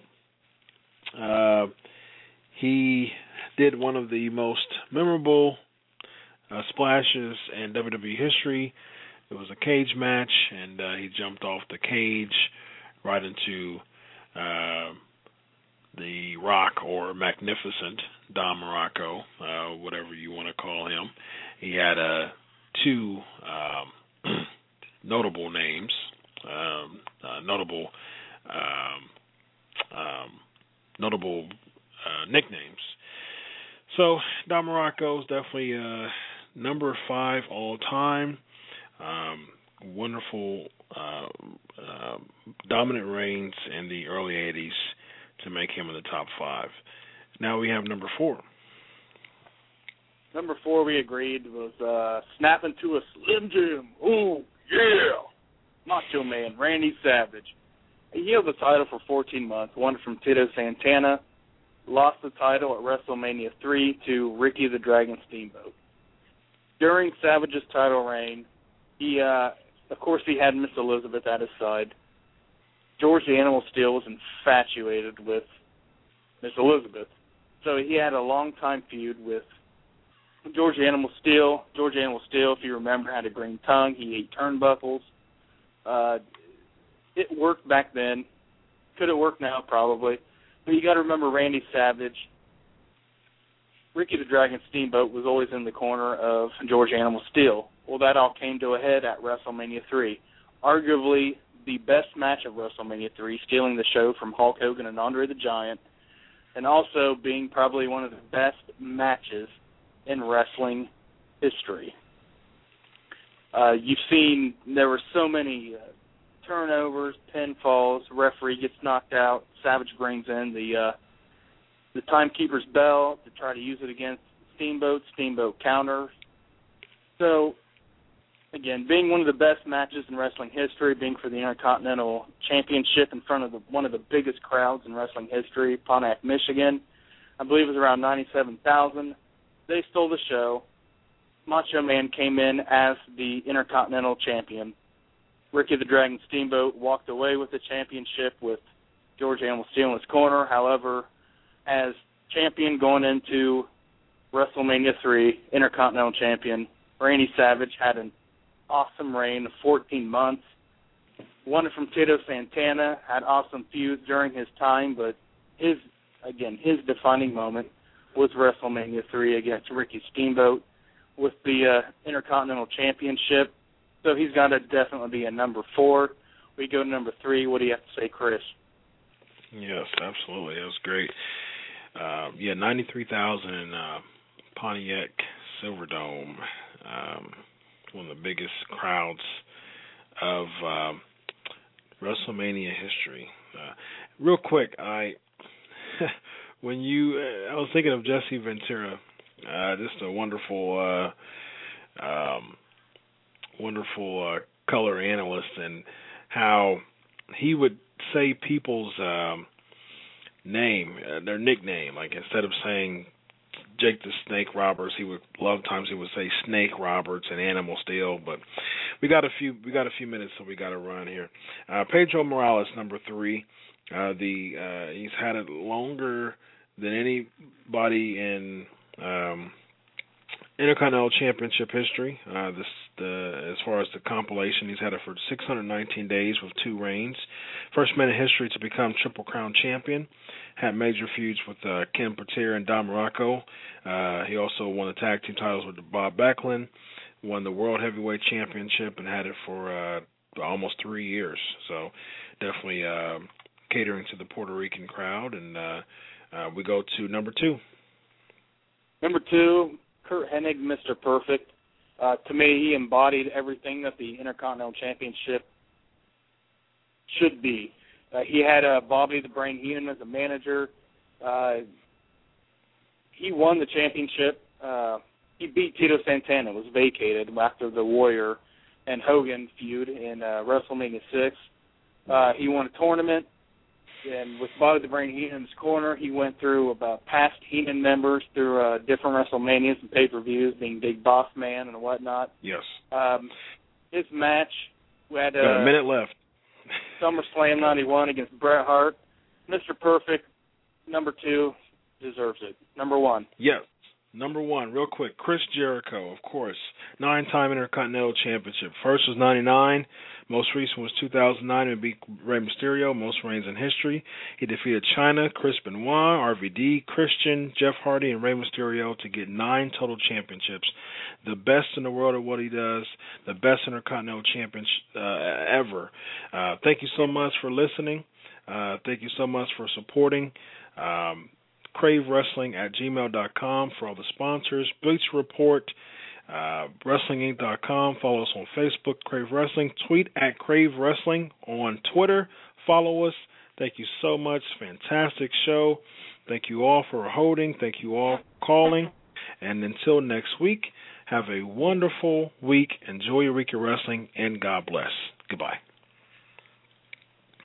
uh, he did one of the most memorable uh, splashes in W W E history. It was a cage match, and uh, he jumped off the cage right into Uh, the Rock, or Magnificent Don Morocco, uh, whatever you want to call him. He had uh, two um, notable names, um, uh, notable um, um, notable uh, nicknames. So Don Morocco is definitely uh, number five all time. Um, wonderful, uh, uh, dominant reigns in the early eighties to make him in the top five. Now we have number four. Number four, we agreed, was uh, snapping to a Slim Jim. Oh, yeah! Macho Man, Randy Savage. He held the title for fourteen months, won it from Tito Santana, lost the title at WrestleMania three to Ricky the Dragon Steamboat. During Savage's title reign, he, uh, of course, he had Miss Elizabeth at his side. George the Animal Steele was infatuated with Miss Elizabeth. So he had a long-time feud with George the Animal Steele. George the Animal Steele, if you remember, had a green tongue. He ate turnbuckles. Uh, it worked back then. Could it work now? Probably. But you got to remember Randy Savage. Ricky the Dragon Steamboat was always in the corner of George the Animal Steele. Well, that all came to a head at WrestleMania three. Arguably the best match of WrestleMania three, stealing the show from Hulk Hogan and Andre the Giant, and also being probably one of the best matches in wrestling history. Uh, you've seen there were so many uh, turnovers, pinfalls, referee gets knocked out, Savage brings in the uh, the timekeeper's bell to try to use it against Steamboat, Steamboat counters. So, again, being one of the best matches in wrestling history, being for the Intercontinental Championship in front of the, one of the biggest crowds in wrestling history, Pontiac, Michigan, I believe it was around ninety-seven thousand. They stole the show. Macho Man came in as the Intercontinental Champion. Ricky the Dragon Steamboat walked away with the championship with George Animal Steel in his corner. However, as champion going into WrestleMania three, Intercontinental Champion, Randy Savage had an awesome reign of fourteen months. Won it from Tito Santana, had awesome feuds during his time, but his, again, his defining moment was WrestleMania three against Ricky Steamboat with the uh, Intercontinental Championship. So he's got to definitely be a number four. We go to number three. What do you have to say, Chris? Yes, absolutely. That was great. Uh, yeah, ninety-three thousand in uh, Pontiac Silverdome, um, one of the biggest crowds of um, WrestleMania history. Uh, real quick, I when you, uh, I was thinking of Jesse Ventura, uh, just a wonderful, uh, um, wonderful uh, color analyst, and how he would say people's um, name, uh, their nickname. Like instead of saying Jake the Snake Roberts, he would a lot of times he would say Snake Roberts and Animal Steel. But we got a few we got a few minutes, so we got to run here. Uh, Pedro Morales, number three. Uh, the uh, he's had it longer than anybody in um, Intercontinental Championship history. Uh, this the as far as the compilation, he's had it for six hundred nineteen days with two reigns. First man in history to become Triple Crown champion. Had major feuds with uh, Ken Patera and Don Morocco. Uh, he also won the tag team titles with Bob Backlund. Won the World Heavyweight Championship and had it for uh, almost three years. So definitely uh, catering to the Puerto Rican crowd. And uh, uh, we go to number two. Number two, Curt Hennig, Mister Perfect. Uh, to me, he embodied everything that the Intercontinental Championship should be. Uh, he had uh, Bobby the Brain Heenan as a manager. Uh, he won the championship. Uh, he beat Tito Santana. It was vacated after the Warrior and Hogan feud in uh, WrestleMania six. Uh, he won a tournament. And with Bobby the Brain Heenan in his corner, he went through about past Heenan members through uh, different WrestleManias and pay-per-views, being Big Boss Man and whatnot. Yes. Um, his match, we had uh, got a minute left. SummerSlam ninety-one against Bret Hart. Mister Perfect, number two, deserves it. Number one. Yes. Number one, real quick, Chris Jericho, of course, nine-time Intercontinental Championship. First was ninety-nine. Most recent was two thousand nine and beat Rey Mysterio, most reigns in history. He defeated China, Chris Benoit, R V D, Christian, Jeff Hardy, and Rey Mysterio to get nine total championships. The best in the world at what he does, the best Intercontinental Champion uh, ever. Uh, thank you so much for listening. Uh, thank you so much for supporting. Um, Crave Wrestling at gmail dot com for all the sponsors. Bleach Report, uh, Wrestling Inc dot com. Follow us on Facebook, Crave Wrestling. Tweet at Crave Wrestling on Twitter. Follow us. Thank you so much. Fantastic show. Thank you all for holding. Thank you all for calling. And until next week, have a wonderful week. Enjoy Eureka Wrestling, and God bless. Goodbye.